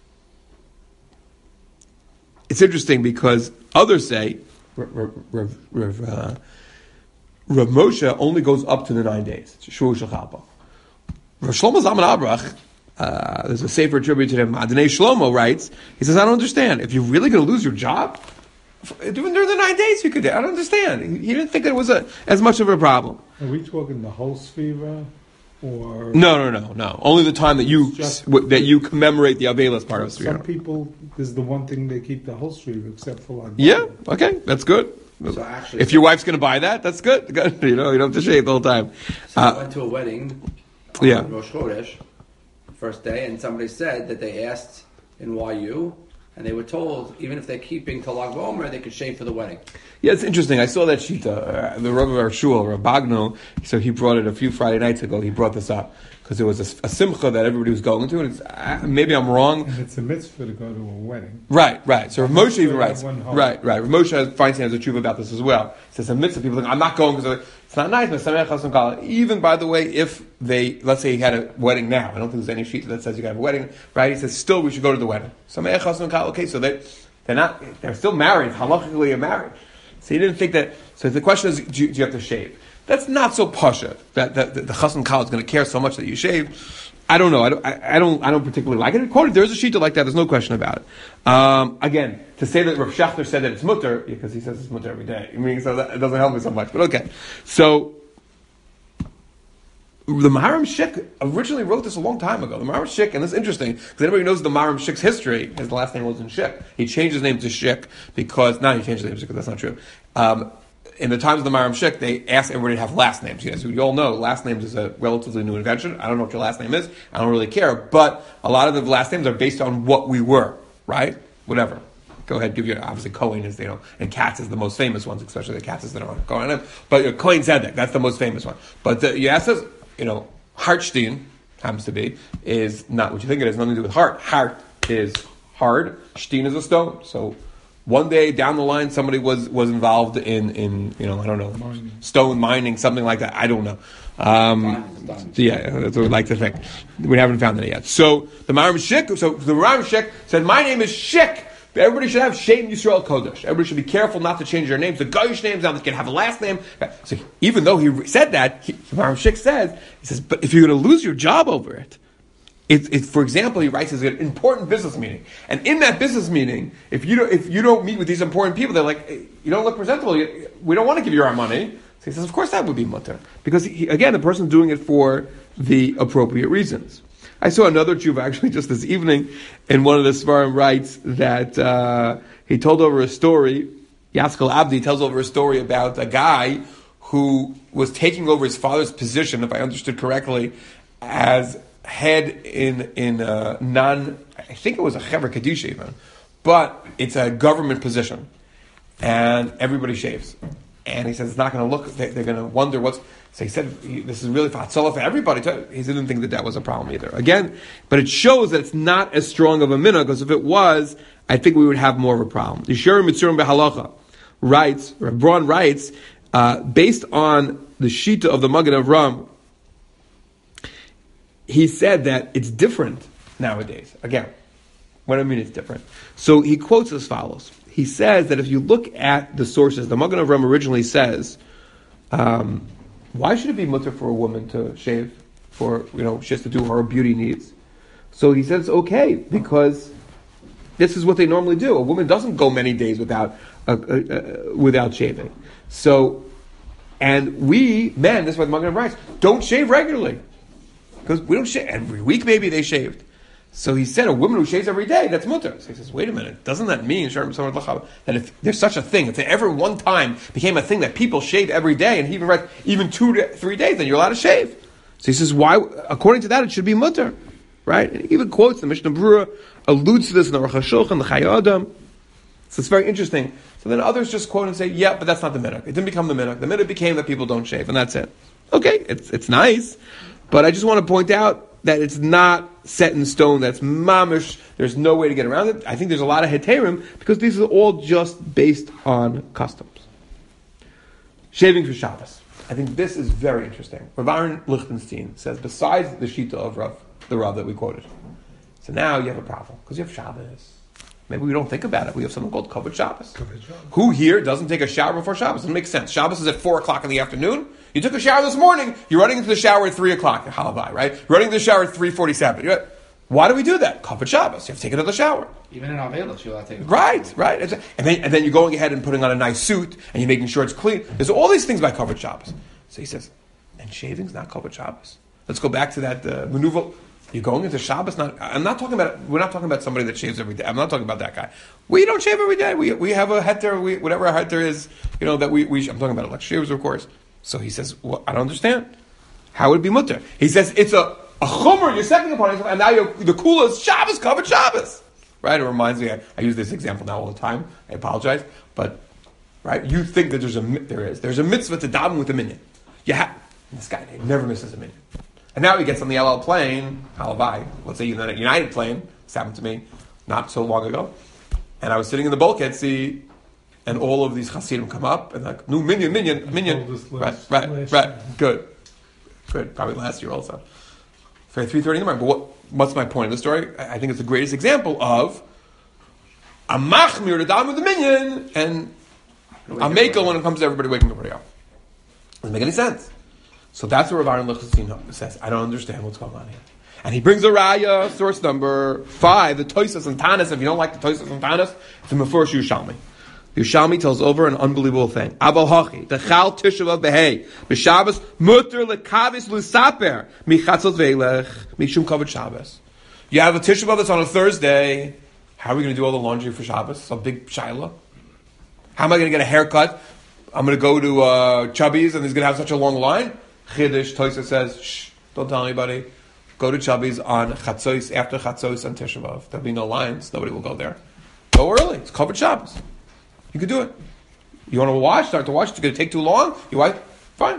it's interesting because others say, Rav, Rav, Rav, uh, Rav Moshe only goes up to the nine days. It's Shul Shechalpa. Rav Shlomo Zalman Abrach, uh, there's a sefer tribute to him, Adonai Shlomo writes, he says, I don't understand. If you're really going to lose your job, during the nine days you could, I don't understand. He, he didn't think that it was a, as much of a problem. Are we talking the whole Sfiva? Or no, no, no, no. Only the time that you just, w- that you commemorate the Avelis part of Sfiva. Some people, this is the one thing they keep the whole Sfiva, except for like... Yeah, okay, that's good. So actually, if your wife's going to buy that, that's good. good. You know, you don't have to shave the whole time. So uh, I went to a wedding on yeah. Rosh Chodesh, first day, and somebody said that they asked in Y U, and they were told, even if they're keeping to Lag BaOmer, they could shave for the wedding. Yeah, it's interesting. I saw that Shita, uh, the Rav of our shul, Rav Bagno, so he brought it a few Friday nights ago, he brought this up, because it was a, a simcha that everybody was going to, and it's, uh, maybe I'm wrong. And it's a mitzvah to go to a wedding. Right, right. So Rav Moshe even writes, One home. right, right. Rav Moshe has, Feinstein has a truth about this as well. He says a mitzvah, people think, I'm not going because it's not nice, but even, by the way, if they, let's say he had a wedding now, I don't think there's any sheet that says you got to have a wedding, right? He says, still we should go to the wedding. Okay, so they, they're not, they're still married, halachically are married. So he didn't think that, so the question is, do you, do you have to shave? That's not so pasha, that, that, that the chassan kal is going to care so much that you shave. I don't know. I don't. I, I don't. I don't particularly like it. Quoted. There's a shita like that. There's no question about it. Um, again, to say that Rav Shachter said that it's mutter because he says it's mutter every day. I mean, so that it doesn't help me so much. But okay. So the Maharam Shik originally wrote this a long time ago. The Maharam Shik, and this is interesting because anybody knows the Maharam Shik's history. His last name wasn't Shik. He changed his name to Shik because no, he changed his name to Shik because that's not true. Um, In the times of the Maharam Shik, they asked everybody to have last names. You guys, you all know, last names is a relatively new invention. I don't know what your last name is. I don't really care. But a lot of the last names are based on what we were, right? Whatever. Go ahead, give you, obviously, Cohen is, you know, and Katz is the most famous ones, especially the Katzes that are going on. But uh, Cohen Zedek, that's the most famous one. But the, you ask us, you know, Hartstein, happens to be, is not what you think it is, nothing to do with heart. Hart is hard, Steen is a stone. So, one day down the line, somebody was, was involved in, in, you know, I don't know, mining. stone mining, something like that. I don't know. Um, so yeah, that's what we'd like to think. We haven't found it yet. So the Maharam Shik, so the Maharam Shik said, my name is Shik. Everybody should have Shem Yisrael Kodesh. Everybody should be careful not to change their names. The Goyish names now, they can have a last name. So even though he said that, he, the Maharam Shik says, he says, but if you're going to lose your job over it, It, it, for example, he writes, it's an important business meeting, and in that business meeting, if you don't, if you don't meet with these important people, they're like, hey, you don't look presentable. You, we don't want to give you our money. So he says, of course, that would be mutter, because he, again, the person's doing it for the appropriate reasons. I saw another tshuva actually just this evening, and one of the Svarim writes that uh, he told over a story. Yaskel Abdi tells over a story about a guy who was taking over his father's position, if I understood correctly, as head in in a non, I think it was a Chevra Kadisha even, but it's a government position, and everybody shaves. And he says it's not going to look, they, they're going to wonder what's, so he said, this is really for Hatzalah for everybody. He didn't think that that was a problem either. Again, but it shows that it's not as strong of a minhag, because if it was, I think we would have more of a problem. Yisharim Mitzurim Behalacha writes, Rav Braun writes, uh, based on the Shita of the Magen Avram, he said that it's different nowadays. Again, what do I mean it's different? So he quotes as follows. He says that if you look at the sources, the Magen Avram originally says, um, why should it be mutter for a woman to shave? For, you know, she has to do her beauty needs. So he says, okay, because this is what they normally do. A woman doesn't go many days without uh, uh, uh, without shaving. So, and we, men, this is what the Magen Avram writes, don't shave regularly. Because we don't shave. Every week maybe they shaved. So he said, a woman who shaves every day, that's mutter. So he says, wait a minute, doesn't that mean that if there's such a thing, if there ever one time became a thing that people shave every day, and he even read even two to three days, then you're allowed to shave. So he says, why? According to that, it should be mutter, right? And he even quotes the Mishnah Berurah, alludes to this in the Aruch HaShulchan, the Chayei Adam. So it's very interesting. So then others just quote and say, yeah, but that's not the minhag. It didn't become the minhag. The minhag became that people don't shave, and that's it. Okay, it's it's nice, but I just want to point out that it's not set in stone, that's mamish, there's no way to get around it. I think there's a lot of heterim, because these are all just based on customs. Shaving for Shabbos. I think this is very interesting. Rav Aaron Lichtenstein says, besides the Shita of Rav, the Rav that we quoted, so now you have a problem, because you have Shabbos. Maybe we don't think about it. We have something called Kavod Shabbos. Kavod Shabbos. Who here doesn't take a shower before Shabbos? Doesn't make sense. Shabbos is at four o'clock in the afternoon. You took a shower this morning. You're running into the shower at three o'clock. Halabai, right? You're running into the shower at three forty-seven. Why do we do that? Kavod Shabbos. You have to take another shower. Even in Avelis, you're allowed to take a Right, right. And then, and then you're going ahead and putting on a nice suit, and you're making sure it's clean. There's all these things by Kavod Shabbos. So he says, and shaving's not Kavod Shabbos. Let's go back to that uh, maneuver. You're going into Shabbos. Not. I'm not talking about. We're not talking about somebody that shaves every day. I'm not talking about that guy. We don't shave every day. We we have a heter. We whatever our heter is. You know that we, we. I'm talking about electric shavers, of course. So he says, well, I don't understand. How would it be mutter? He says it's a a chumrah. You're stepping upon it, and now you're, the kula is Shabbos covered Shabbos. Right? It reminds me. I, I use this example now all the time. I apologize, but right, you think that there's a there is there's a mitzvah to daven with a minyan. You have this guy he never misses a minyan. And now he gets on the L L plane, Halavai, let's say United, United plane, this happened to me not so long ago, and I was sitting in the bulkhead seat, and all of these Hasidim come up, and like, no, minion, minion, minion, right, right, right, right, good, good, probably last year also, for three thirty in the morning, but what, what's my point of the story? I think it's the greatest example of a machmir to daven with the minion, and a makel when it comes to everybody waking everybody up. Doesn't make any sense. So that's what Rav Aaron Lichtenstein says. I don't understand what's going on here. And he brings a raya, source number five, the Tosas and Tanis. If you don't like the Tosas and Tanis, it's a Mefurish Yerushalmi. Yerushalmi tells over an unbelievable thing. Abal Hachi, the Chal Tisha B'Av Behei, B'Shabbos, Mutter Lekavis L'Saper, Michatzot Veilech, Mishum Kavod Shabbos. You have a Tisha B'Av that's on a Thursday. How are we going to do all the laundry for Shabbos? It's a big shaila. How am I going to get a haircut? I'm going to go to uh, Chubby's and he's going to have such a long line. Chiddush, Tosha says, shh, don't tell anybody. Go to Chubby's on Chatzos, after Chatzos and Tisha B'Av. There'll be no lines. Nobody will go there. Go early. It's covered Shabbos. You can do it. You want to wash? Start to wash. It's going to take too long? You wipe? Fine.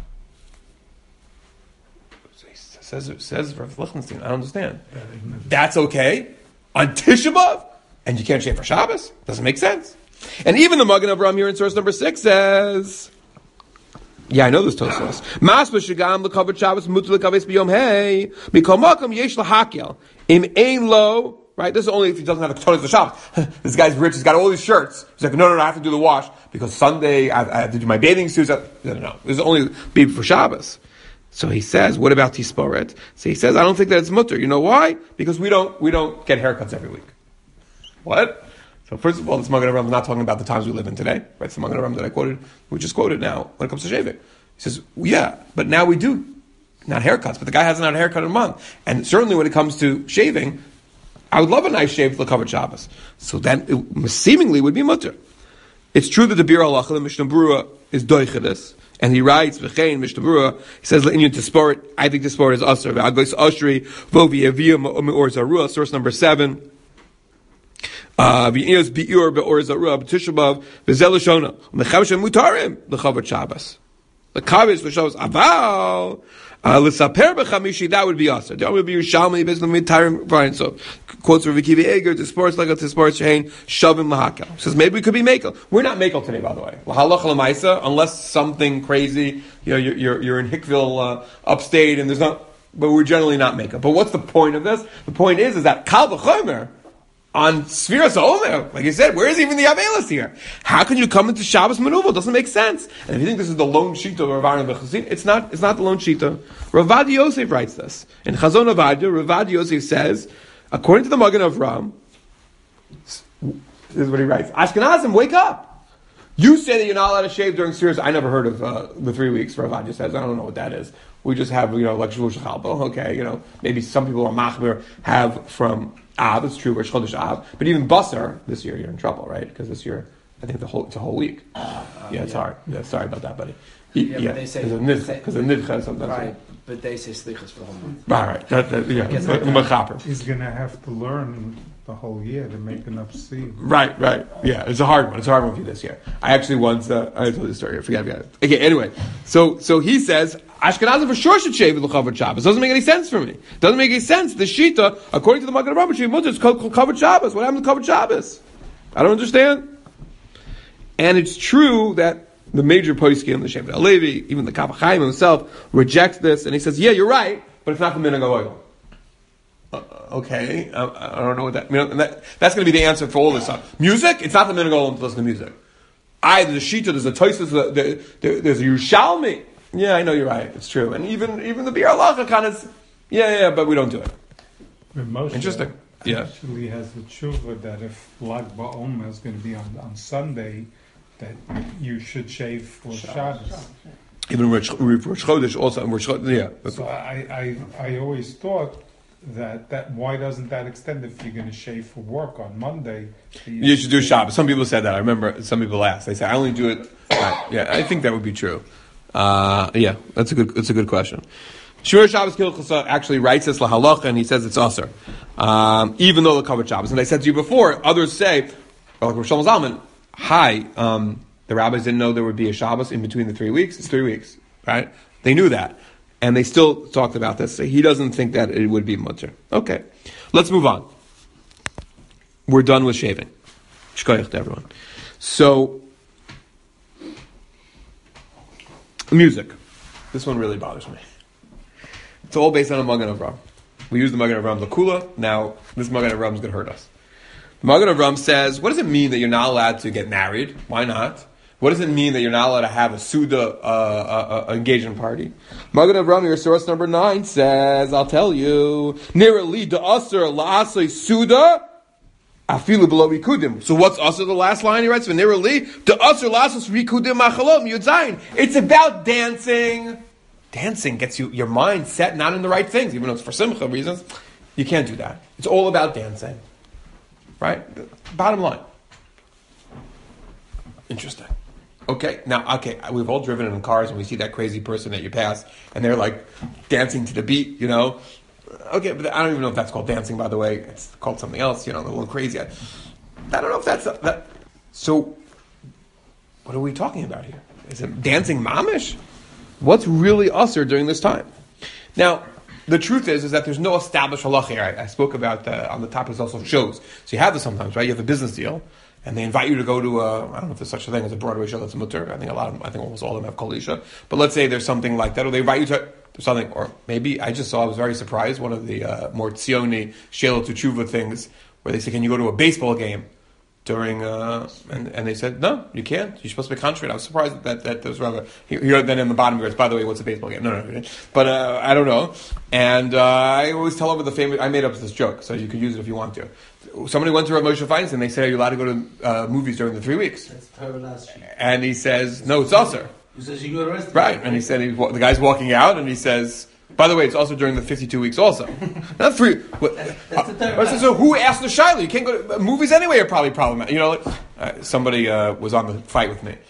Says, says Rav Lichtenstein, I don't understand. That's okay. On Tisha B'Av? And you can't shave for Shabbos? Doesn't make sense. And even the Magen Avraham here in source number six says... Yeah, I know this Tosfos. Masba shegam l'kavod Shabbos mutar l'kaves b'yom hey mikol makom yesh lahakel im ein lo. Right, this is only if he doesn't have a ton of Shabbos. This guy's rich; he's got all these shirts. He's like, no, no, no, I have to do the wash because Sunday I, I have to do my bathing suits. No, no, no. This is only be for Shabbos. So he says, what about Tisporet? So he says, I don't think that it's mutter. You know why? Because we don't we don't get haircuts every week. What? So first of all, this Magen Avraham is not talking about the times we live in today. Right? It's the Magen Avraham that I quoted, we just quoted now, when it comes to shaving. He says, well, yeah, but now we do. Not haircuts, but the guy hasn't had a haircut in a month. And certainly when it comes to shaving, I would love a nice shave for the covered Shabbos. So then it seemingly would be mutter. It's true that the Bir Halacha, the Mishnah Berurah, is doichedus. And he writes, V'chein Mishtabura, he says, Le'inyan Tisporet, I think Tisporet is Asr, V'agos Ashri, Vovi Aviyah Me'or Zarua, source number seven. Uh, V'iyos Bi'ur Be'or Zarua, B'tishabav, V'zel Shona, L'chavshem Mutarim, L'chavat Shabbos. L'kavish L'shavos Aval, L'saper B'chamishi, that would be Asr. That would be Yerushalmi, B'ezlam Mitarim, fine, so, quotes from Vikivi Eger, Tisporet like a Tisporet Shein, Shavim L'hakel. Says, maybe we could be Mekel. We're not Mekel today, by the way. L'halach L'maisa, unless something crazy, you know, you're, you're, you're in Hickville, uh, upstate, and there's not, but we're generally not Mekel. But what's the point of this? The point is, is that Kal V'chomer, on Sfiras Omer, like you said, where is even the Avelis here? How can you come into Shabbos Menuva? It doesn't make sense. And if you think this is the lone Shita of Rav Aaron B'Chasin, it's not, it's not the lone Shita. Rav Adi Yosef writes this. In Chazon Avadia, Rav Adi Yosef says, according to the Magen Avram, this is what he writes, Ashkenazim, wake up! You say that you're not allowed to shave during Sfiras. I never heard of uh, the three weeks, Rav Adi says. I don't know what that is. We just have, you know, like Shavuot Shechalbo, okay, you know, maybe some people are Machmir have from Av, it's true, Rosh Chodesh Av, but even Basar, this year you're in trouble, right? Because this year, I think the whole it's a whole week. Uh, yeah, it's yeah. hard. Yeah, sorry about that, buddy. Yeah, yeah, but they say because of Nidcha sometimes. Right, but they say Slichas for the whole month. Right, right. That, that, yeah, like he's going to have to learn the whole year to make enough seed. Right, right. Yeah, it's a hard one. It's a hard one for you this year. I actually once, uh, I told you the story. I forget about it. Okay, anyway. So, so he says, Ashkenazim for sure should shave with L'chavat Shabbos. Doesn't make any sense for me. Doesn't make any sense. The Shita, according to the Magen Avraham, it's called L'chavat Shabbos. What happened to L'chavat Shabbos? I don't understand. And it's true that the major poskim, the Shevet HaLevi, even the Kaf HaChaim himself, rejects this, and he says, yeah, you're right, but it's not the minhag HaOyel. Uh, okay, I, I don't know what that, you know, that that's going to be the answer for all this stuff. Music, it's not the minhag HaOyel to listen to music. I, there's a Shita, there's a Tosfos, there, there, there's a Yerushalmi. Yeah, I know you're right, it's true. And even even the Biur Halacha kind of, yeah, yeah, but we don't do it. Moshe Interesting. Yeah. Actually has the tshuva that if Lag BaOmer is going to be on, on Sunday, that you should shave for Shabbos. Even Rosh Chodesh also, Rosh Chodesh, yeah. So I, I, I always thought that, that why doesn't that extend if you're going to shave for work on Monday? You, you should do Shabbos. Some people said that. I remember some people asked. They say, I only do it. Right. Yeah, I think that would be true. Uh, yeah, that's a good, that's a good question. Shmir Shabbos Kilchasa actually writes this lahalacha, and he says it's aser, um, even though the covered Shabbos. And I said to you before, others say, like Rosh Shlomo Zalman, hi, um, the rabbis didn't know there would be a Shabbos in between the three weeks. It's three weeks, right? They knew that, and they still talked about this. So he doesn't think that it would be mutter. Okay, let's move on. We're done with shaving. Shkoyach to everyone. So, music. This one really bothers me. It's all based on a Magen Avraham. We use the Magen Avraham Lakula. Now, this Magen Avraham is going to hurt us. The Magen Avraham says, what does it mean that you're not allowed to get married? Why not? What does it mean that you're not allowed to have a Suda uh, uh, uh, engagement party? Magen Avraham, your source number nine, says, I'll tell you, Nira li da'asr la'asay Suda afilu below rikudim. So what's also the last line he writes? Nira li da'asr la'asay rikudim machalom yudzayin. It's about dancing. Dancing gets you your mind set not in the right things, even though it's for simcha reasons. You can't do that. It's all about dancing. Right? Bottom line. Interesting. Okay, now, okay, we've all driven in cars and we see that crazy person that you pass and they're like dancing to the beat, you know? Okay, but I don't even know if that's called dancing, by the way. It's called something else, you know, a little crazy. I, I don't know if that's... that. So, what are we talking about here? Is it dancing mamish? What's really usher during this time? Now, the truth is, is that there's no established halacha here. I, I spoke about uh, on the topics also of shows. So you have this sometimes, right? You have a business deal, and they invite you to go to a, I don't know if there's such a thing as a Broadway show that's a mutter. I think a lot of them, I think almost all of them have kolisha. But let's say there's something like that, or they invite you to something, or maybe I just saw, I was very surprised, one of the uh, more tzioni, shelo teshuva things, where they say, can you go to a baseball game? During uh, and and they said no, you can't. You're supposed to be contrary. I was surprised that that, that was wrong. Here, then in the bottom here, it's by the way, what's a baseball game? No, no, no. But uh, I don't know. And uh, I always tell over the famous. I made up this joke, so you could use it if you want to. Somebody went to Rav Moshe Feinstein and they said, "Are you allowed to go to uh, movies during the three weeks?" And he says, "No, it's usher." He says you go arrested. Right, and he said he, the guy's walking out, and he says. By the way, it's also during the fifty-two weeks also. Not three. What, that's, that's uh, so who asked the Shiloh? You can't go to movies anyway are probably problematic. You know, uh, somebody uh, was on the fight with me.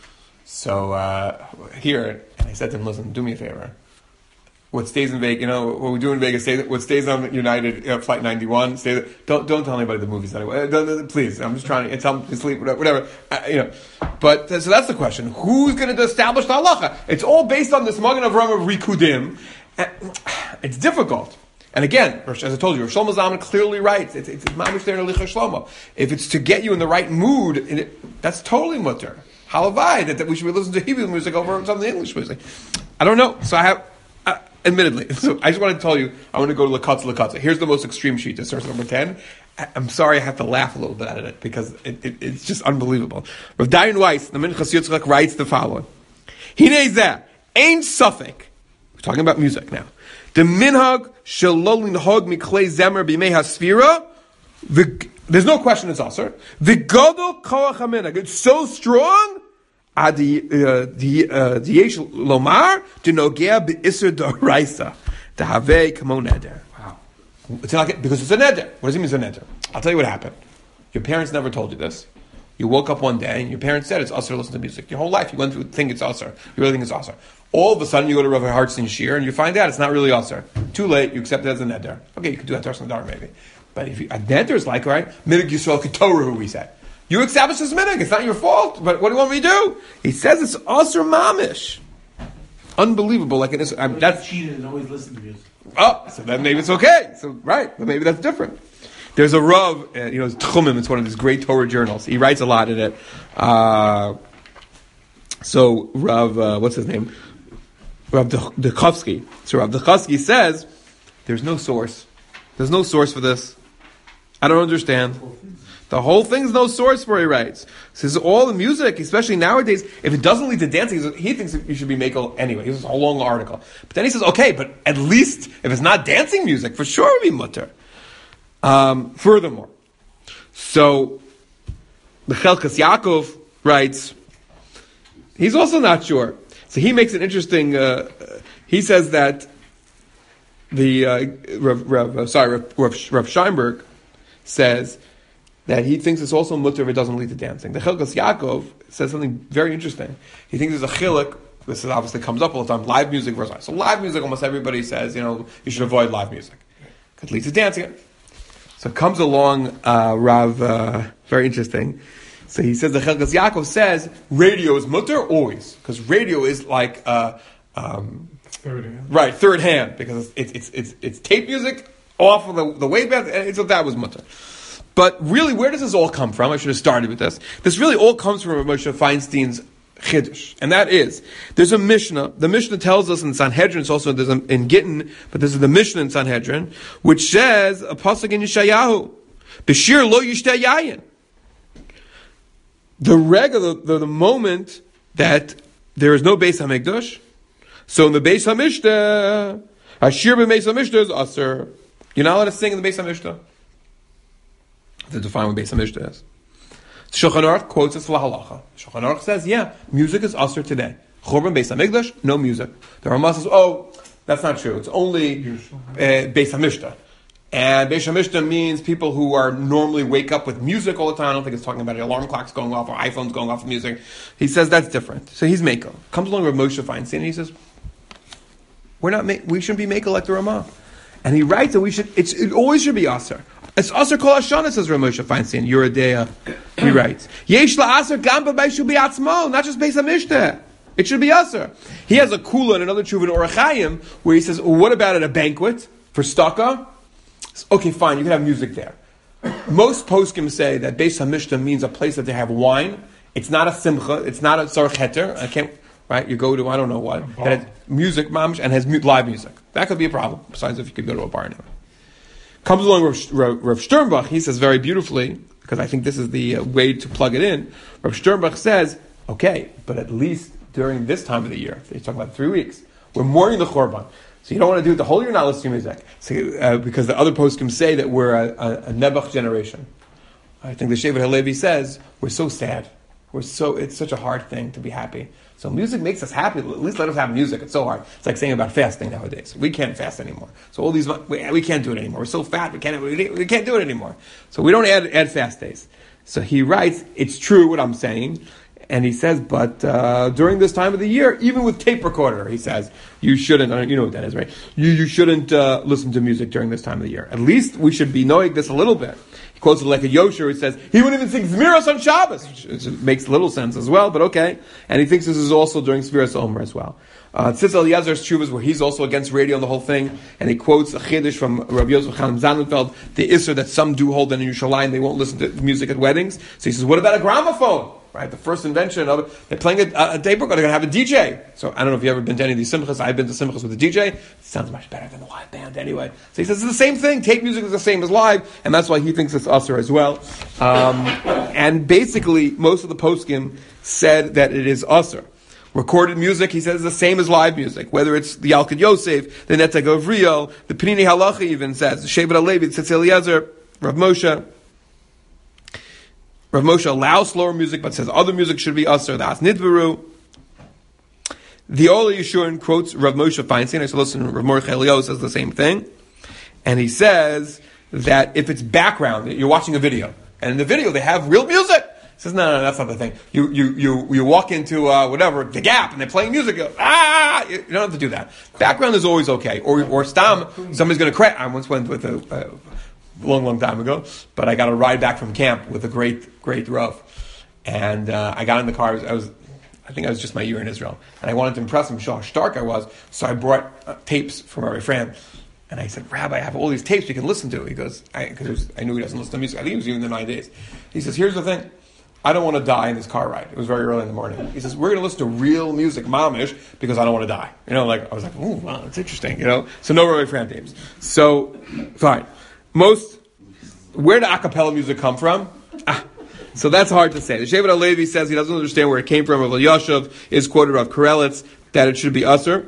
So uh, here, and I said to him, listen, do me a favor. What stays in Vegas, you know, what we do in Vegas, stay, what stays on United uh, Flight ninety-one, stay there. Don't, don't tell anybody the movies that I uh, don't, don't, please, I'm just trying to tell them to sleep, whatever. whatever. Uh, you know. But, uh, so that's the question. Who's going to establish the halacha? It's all based on this Magen Avraham of Rikudim. Uh, it's difficult. And again, as I told you, Rosh Shlomo Zalman clearly writes, it's, it's, it's mamish there in Licha Shlomo. If it's to get you in the right mood, it, that's totally mutter. Halavai, that, that we should be listening to Hebrew music over some of the English music. I don't know. So I have... Admittedly, so I just want to tell you, I want to go to Lakatza Lakatza. Here's the most extreme sheet, this source number ten. I, I'm sorry I have to laugh a little bit at it because it, it, it's just unbelievable. Rav Dayan Weiss, the Minchas Yitzchak, writes the following: Hinei zeh, ein safek. We're talking about music now. The minhag shelo linhag miklei zemer b'mei hasfira. There's no question it's aser. The gadol koach haminhag. It's so strong. Adi the the yesh lomar to nogea beiser d'oraisa to have kamo neder. Wow, it's not because it's a neder. What does it mean? It's a neder. I'll tell you what happened. Your parents never told you this. You woke up one day and your parents said it's usher to listen to music. Your whole life you went through think it's usher. You really think it's usher. All of a sudden you go to Rav Hartzin Shir and you find out it's not really usher. Too late. You accept it as a neder. Okay, you could do that to Dar maybe, but if you, a neder is like right minig Yisrael Ketorah, who we said. You established this minhag. It's not your fault. But what do you want me to do? He says it's Asr Mamish. Unbelievable. Like it is. I'm, that's cheated and always listen to music. Oh, so then maybe it's okay. So right, but maybe that's different. There's a Rav, uh, you know, it's Tchumim. It's one of his great Torah journals. He writes a lot in it. Uh, so Rav, uh, what's his name? Rav Duchovsky. So Rav Duchovsky says there's no source. There's no source for this. I don't understand. The whole thing's no source for, he writes. Says all the music, especially nowadays, if it doesn't lead to dancing, he thinks you should be makel anyway. He has a whole long article. But then he says, okay, but at least if it's not dancing music, for sure it would be mutter. Um, furthermore, so the Chelkas Yaakov writes, he's also not sure. So he makes an interesting, uh, he says that the, uh, Rav, Rav, sorry, Rav, Rav, Rav Scheinberg says that he thinks it's also mutter if it doesn't lead to dancing. The Chelkas Yaakov says something very interesting. He thinks there's a chiluk. This is obviously comes up all the time. Live music versus so live music. Almost everybody says, you know, you should avoid live music. Could lead to dancing. So comes along uh, Rav. Uh, very interesting. So he says the Chelkas Yaakov says radio is mutter always because radio is like uh, um, third hand. Right, third hand because it's it's it's it's, it's tape music off of the the waveband. And so that was mutter. But really, where does this all come from? I should have started with this. This really all comes from Moshe Feinstein's Chiddush. And that is, there's a Mishnah. The Mishnah tells us in Sanhedrin, it's also there's a, in Gittin, but this is the Mishnah in Sanhedrin, which says, a pasuk in Yeshayahu, B'shir lo yishteh yayin. The regular, the, the moment that there is no Beis HaMikdash, so in the Beis HaMishteh, Hashir b'Beis HaMishteh is Aser. You're not allowed to sing in the Beis HaMishteh. To define what Beis HaMishteh is. Shulchan Aruch quotes us lahalacha. Shulchan Aruch says, yeah, music is usher today. Churban Beis HaMikdash, no music. The Rama says, oh, that's not true. It's only uh, Beis HaMishteh. And Beis HaMishteh means people who are normally wake up with music all the time. I don't think it's talking about alarm clocks going off or iPhones going off with music. He says that's different. So he's Mako. Comes along with Moshe Feinstein and he says, we're not, ma- we shouldn't be Mako like the Rama. And he writes that we should, it's, it always should be usher. It's Aser Kol Hashana, says Rav Moshe Feinstein. Yeridea, he writes. Yesh la'aser gam b'bay should be atzmo, not just Beis HaMishteh. It should be Aser. He has a kula and another tshuva in Orach Chaim where he says, well, what about at a banquet for staka? Okay, fine, you can have music there. Most poskim say that Beis HaMishteh means a place that they have wine. It's not a simcha. It's not a tzarech heter. I can't. Right, you go to I don't know what that has music, mamish, and has live music. That could be a problem. Besides, if you could go to a bar anyway. Comes along Rav, Rav, Rav Sternbach, he says very beautifully, because I think this is the uh, way to plug it in. Rav Sternbach says, okay, but at least during this time of the year, he's talking about three weeks, we're mourning the Chorban. So you don't want to do it the whole year, not listening to music. So, uh, because the other poskim say that we're a, a, a Nebuch generation. I think the Shevet HaLevi says, we're so sad. We're so, it's such a hard thing to be happy. So music makes us happy. At least let us have music. It's so hard. It's like saying about fasting nowadays. We can't fast anymore. So all these we, we can't do it anymore. We're so fat. We can't we, we can't do it anymore. So we don't add add fast days. So he writes, it's true what I'm saying, And he says, but uh, during this time of the year, even with tape recorder, he says, you shouldn't, uh, you know what that is, right? You you shouldn't uh, listen to music during this time of the year. At least we should be knowing this a little bit. He quotes it like a Yosher, he says, he wouldn't even sing Zmiros on Shabbos, which, which makes little sense as well, but okay. And he thinks this is also during Zmiros Omer as well. Uh, Tzitz Eliezer's Tshuvas, where he's also against radio and the whole thing, and he quotes a Chiddush from Rabbi Yosef Chaim Zanenfeld, the Isser that some do hold in Yerushalayim, they won't listen to music at weddings. So he says, what about a gramophone? Right, the first invention of it. They're playing a, a tape recorder. They're going to have a D J. So I don't know if you've ever been to any of these simchas. I've been to simchas with a D J. It sounds much better than a live band anyway. So he says it's the same thing. Tape music is the same as live, and that's why he thinks it's usher as well. Um, and basically, most of the poskim said that it is usher. Recorded music, he says, is the same as live music. Whether it's the Yalkut Yosef, the Netzach Gavriel, the Panini Halacha even says, the Shevet HaLevi, the Tzitz Eliezer, Rav Moshe. Rav Moshe allows slower music, but says other music should be usher. That's Nidvaru. The Ola Yeshurun quotes Rav Moshe Feinstein. I said, listen, Rav Mordechai Eliyahu says the same thing. And he says that if it's background, you're watching a video, and in the video they have real music. He says, no, no, no, that's not the thing. You you you you walk into uh, whatever, the Gap, and they're playing music. You go, ah! You don't have to do that. Background is always okay. Or or stam, somebody's going to crash. I once went with a... Uh, long, long time ago, but I got a ride back from camp with a great, great Rav. And uh, I got in the car, I was, I was, I think I was just my year in Israel, and I wanted to impress him, show how stark I was, so I brought uh, tapes from Rabbi Fran, and I said, Rabbi, I have all these tapes you can listen to. He goes, because I, I knew he doesn't listen to music, I think it was even the nine days. He says, here's the thing, I don't want to die in this car ride. It was very early in the morning. He says, we're going to listen to real music, mamish, because I don't want to die. You know, like, I was like, oh, wow, that's interesting, you know? So no Rabbi Fran tapes. So, fine. Most, where did a cappella music come from? Ah, so that's hard to say. The Shevet HaLevi says he doesn't understand where it came from. Rav Elyashiv is quoted of Karelitz that it should be usher.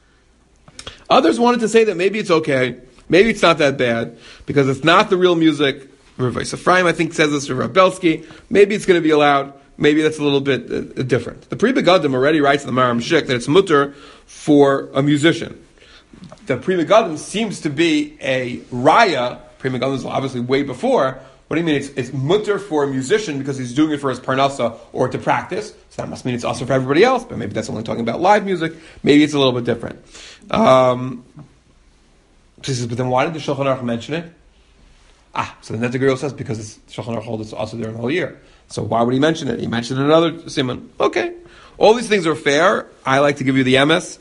Others wanted to say that maybe it's okay, maybe it's not that bad, because it's not the real music. Rav Ephraim, I think, says this to Rav Belsky. Maybe it's going to be allowed. Maybe that's a little bit uh, different. The Pri Megadim already writes in the Maram Shik that it's mutter for a musician. The Pri Megadim seems to be a raya. Pri Megadim is obviously way before. What do you mean? It's, it's mutter for a musician because he's doing it for his parnasa or to practice. So that must mean it's also for everybody else. But maybe that's only talking about live music. Maybe it's a little bit different. Um, so he says, but then why did the Shulchan Aruch mention it? Ah, so the Netzach says because it's Shulchan Aruch holds it's also during the whole year. So why would he mention it? He mentioned it in another simon. Okay, all these things are fair. I like to give you the M S.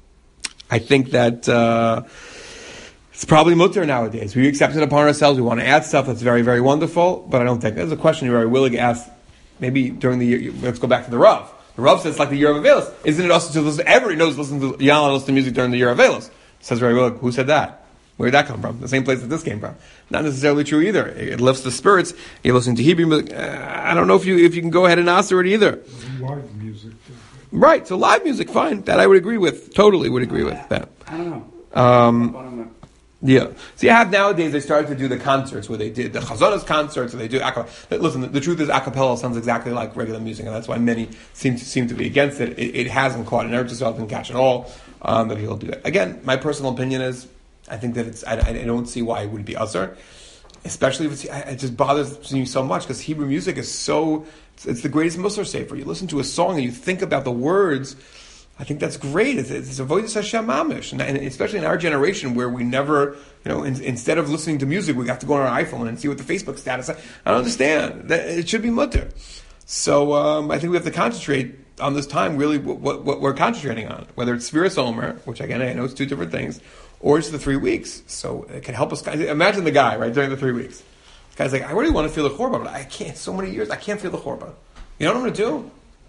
I think that. Uh, It's probably mutter nowadays. We accept it upon ourselves. We want to add stuff that's very, very wonderful, but I don't think there's a question you're very willing to ask. Maybe during the year, let's go back to the Rav. The Rav says it's like the year of Avelis. Isn't it also to listen? Everybody knows listen to Yalon listen to music during the year of Avelis. Says very well. Who said that? Where did that come from? The same place that this came from. Not necessarily true either. It lifts the spirits. You're listening to Hebrew music. Uh, I don't know if you if you can go ahead and answer it either. Live music. Right. So live music, fine. That I would agree with. Totally would agree with that. I don't know. Um, Yeah. So you have nowadays, they started to do the concerts where they did the Chazonas concerts, and they do acapella. Listen, the, the truth is acapella sounds exactly like regular music, and that's why many seem to seem to be against it. It, it hasn't caught, and Eretz Yisrael didn't catch at all, um, but people do it. Again, my personal opinion is, I think that it's, I, I don't see why it would be usher, especially if it's, it just bothers me so much, because Hebrew music is so, it's, it's the greatest Musar sefer. You listen to a song and you think about the words. I think that's great. It's, it's avodas Hashem mamish, and, and especially in our generation where we never, you know, in, instead of listening to music, we have to go on our iPhone and see what the Facebook status is. I don't understand. That, it should be mutter. So um, I think we have to concentrate on this time, really, what, what, what we're concentrating on, whether it's Sfiras Omer, which again I know it's two different things, or it's the three weeks. So it can help us. Imagine the guy right during the three weeks. The guy's like, I really want to feel the chorba, but I can't. So many years, I can't feel the chorba. You know what I'm going to do?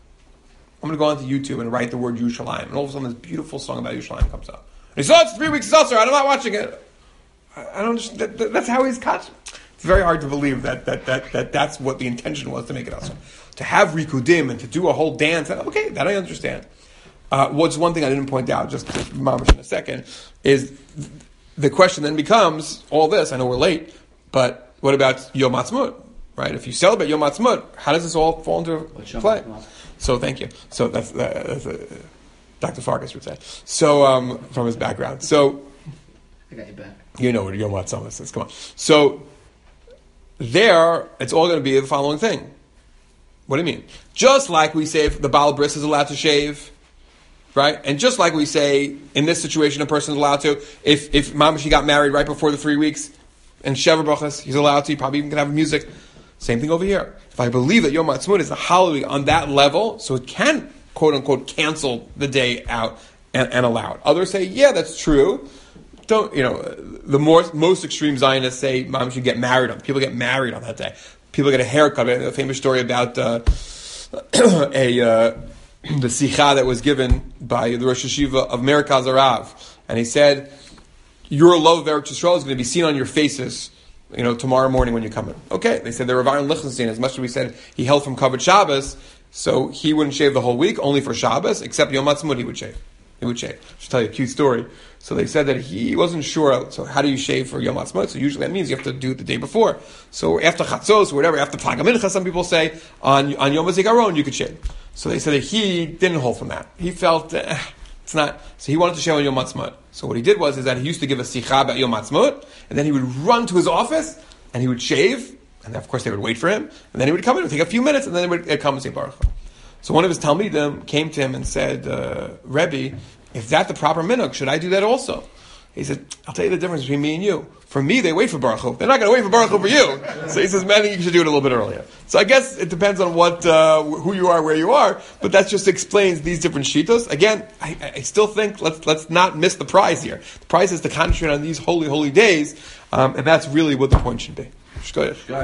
I'm going to go onto YouTube and write the word Yerushalayim, and all of a sudden this beautiful song about Yerushalayim comes up. And he says, oh, it's three weeks Seltzer, I'm not watching it. I, I don't understand. That, that, that's how he's caught. It's very hard to believe that, that, that, that that's what the intention was to make it Seltzer. To have Rikudim and to do a whole dance, okay, that I understand. Uh, what's one thing I didn't point out, just, just mamish in a second, is the question then becomes, all this, I know we're late, but what about Yom Ha'atzmaut, right? If you celebrate Yom Ha'atzmaut, how does this all fall into play? So thank you. So that's, uh, that's uh, Doctor Farkas would say. So um, from his background. So I got you back. You know what Yom Ha'atzmaut is. Come on. So there, it's all going to be the following thing. What do you mean? Just like we say if the Baal Bris is allowed to shave, right? And just like we say in this situation, a person is allowed to, if if Mamashi got married right before the three weeks, and Sheva Brachas, he's allowed to, he probably even can have music. Same thing over here. If I believe that Yom Ha'atzmaut is the holiday on that level, so it can, quote unquote, cancel the day out and, and allow it. Others say, yeah, that's true. Don't, you know, the more, most extreme Zionists say Mom should get married on. People get married on that day. People get a haircut. A famous story about uh, a uh, the sikha that was given by the Rosh Hashiva of Merkaz Arav. And he said, your love of Eretz Yisrael is going to be seen on your faces, you know, tomorrow morning when you come in. Okay, they said the Rav Aaron Lichtenstein, as much as we said he held from Kavod Shabbos, so he wouldn't shave the whole week, only for Shabbos, except Yom Ha'atzmaut he would shave. He would shave. I'll just tell you a cute story. So they said that he wasn't sure, so how do you shave for Yom Ha'atzmaut? So usually that means you have to do it the day before. So after Chatzos, or whatever, after Plag HaMincha, some people say, on, on Yom HaZikaron you could shave. So they said that he didn't hold from that. He felt, eh, it's not, so he wanted to shave on Yom Ha'atzmaut. So what he did was, is that he used to give a sikha about Yom Ha'atzmaut, and then he would run to his office, and he would shave, and of course they would wait for him, and then he would come in, it would take a few minutes, and then he would come and say Baruch Hu. So one of his Talmidim came to him and said, uh, Rebbe, if that's the proper minhag, should I do that also? He said, I'll tell you the difference between me and you. For me, they wait for Baruch Hu. They're not going to wait for Baruch Hu for you. So he says, man, I think you should do it a little bit earlier. So I guess it depends on what, uh, who you are, where you are, but that just explains these different shitos. Again, I, I still think let's let's not miss the prize here. The prize is to concentrate on these holy, holy days, um, and that's really what the point should be. Shkoyach.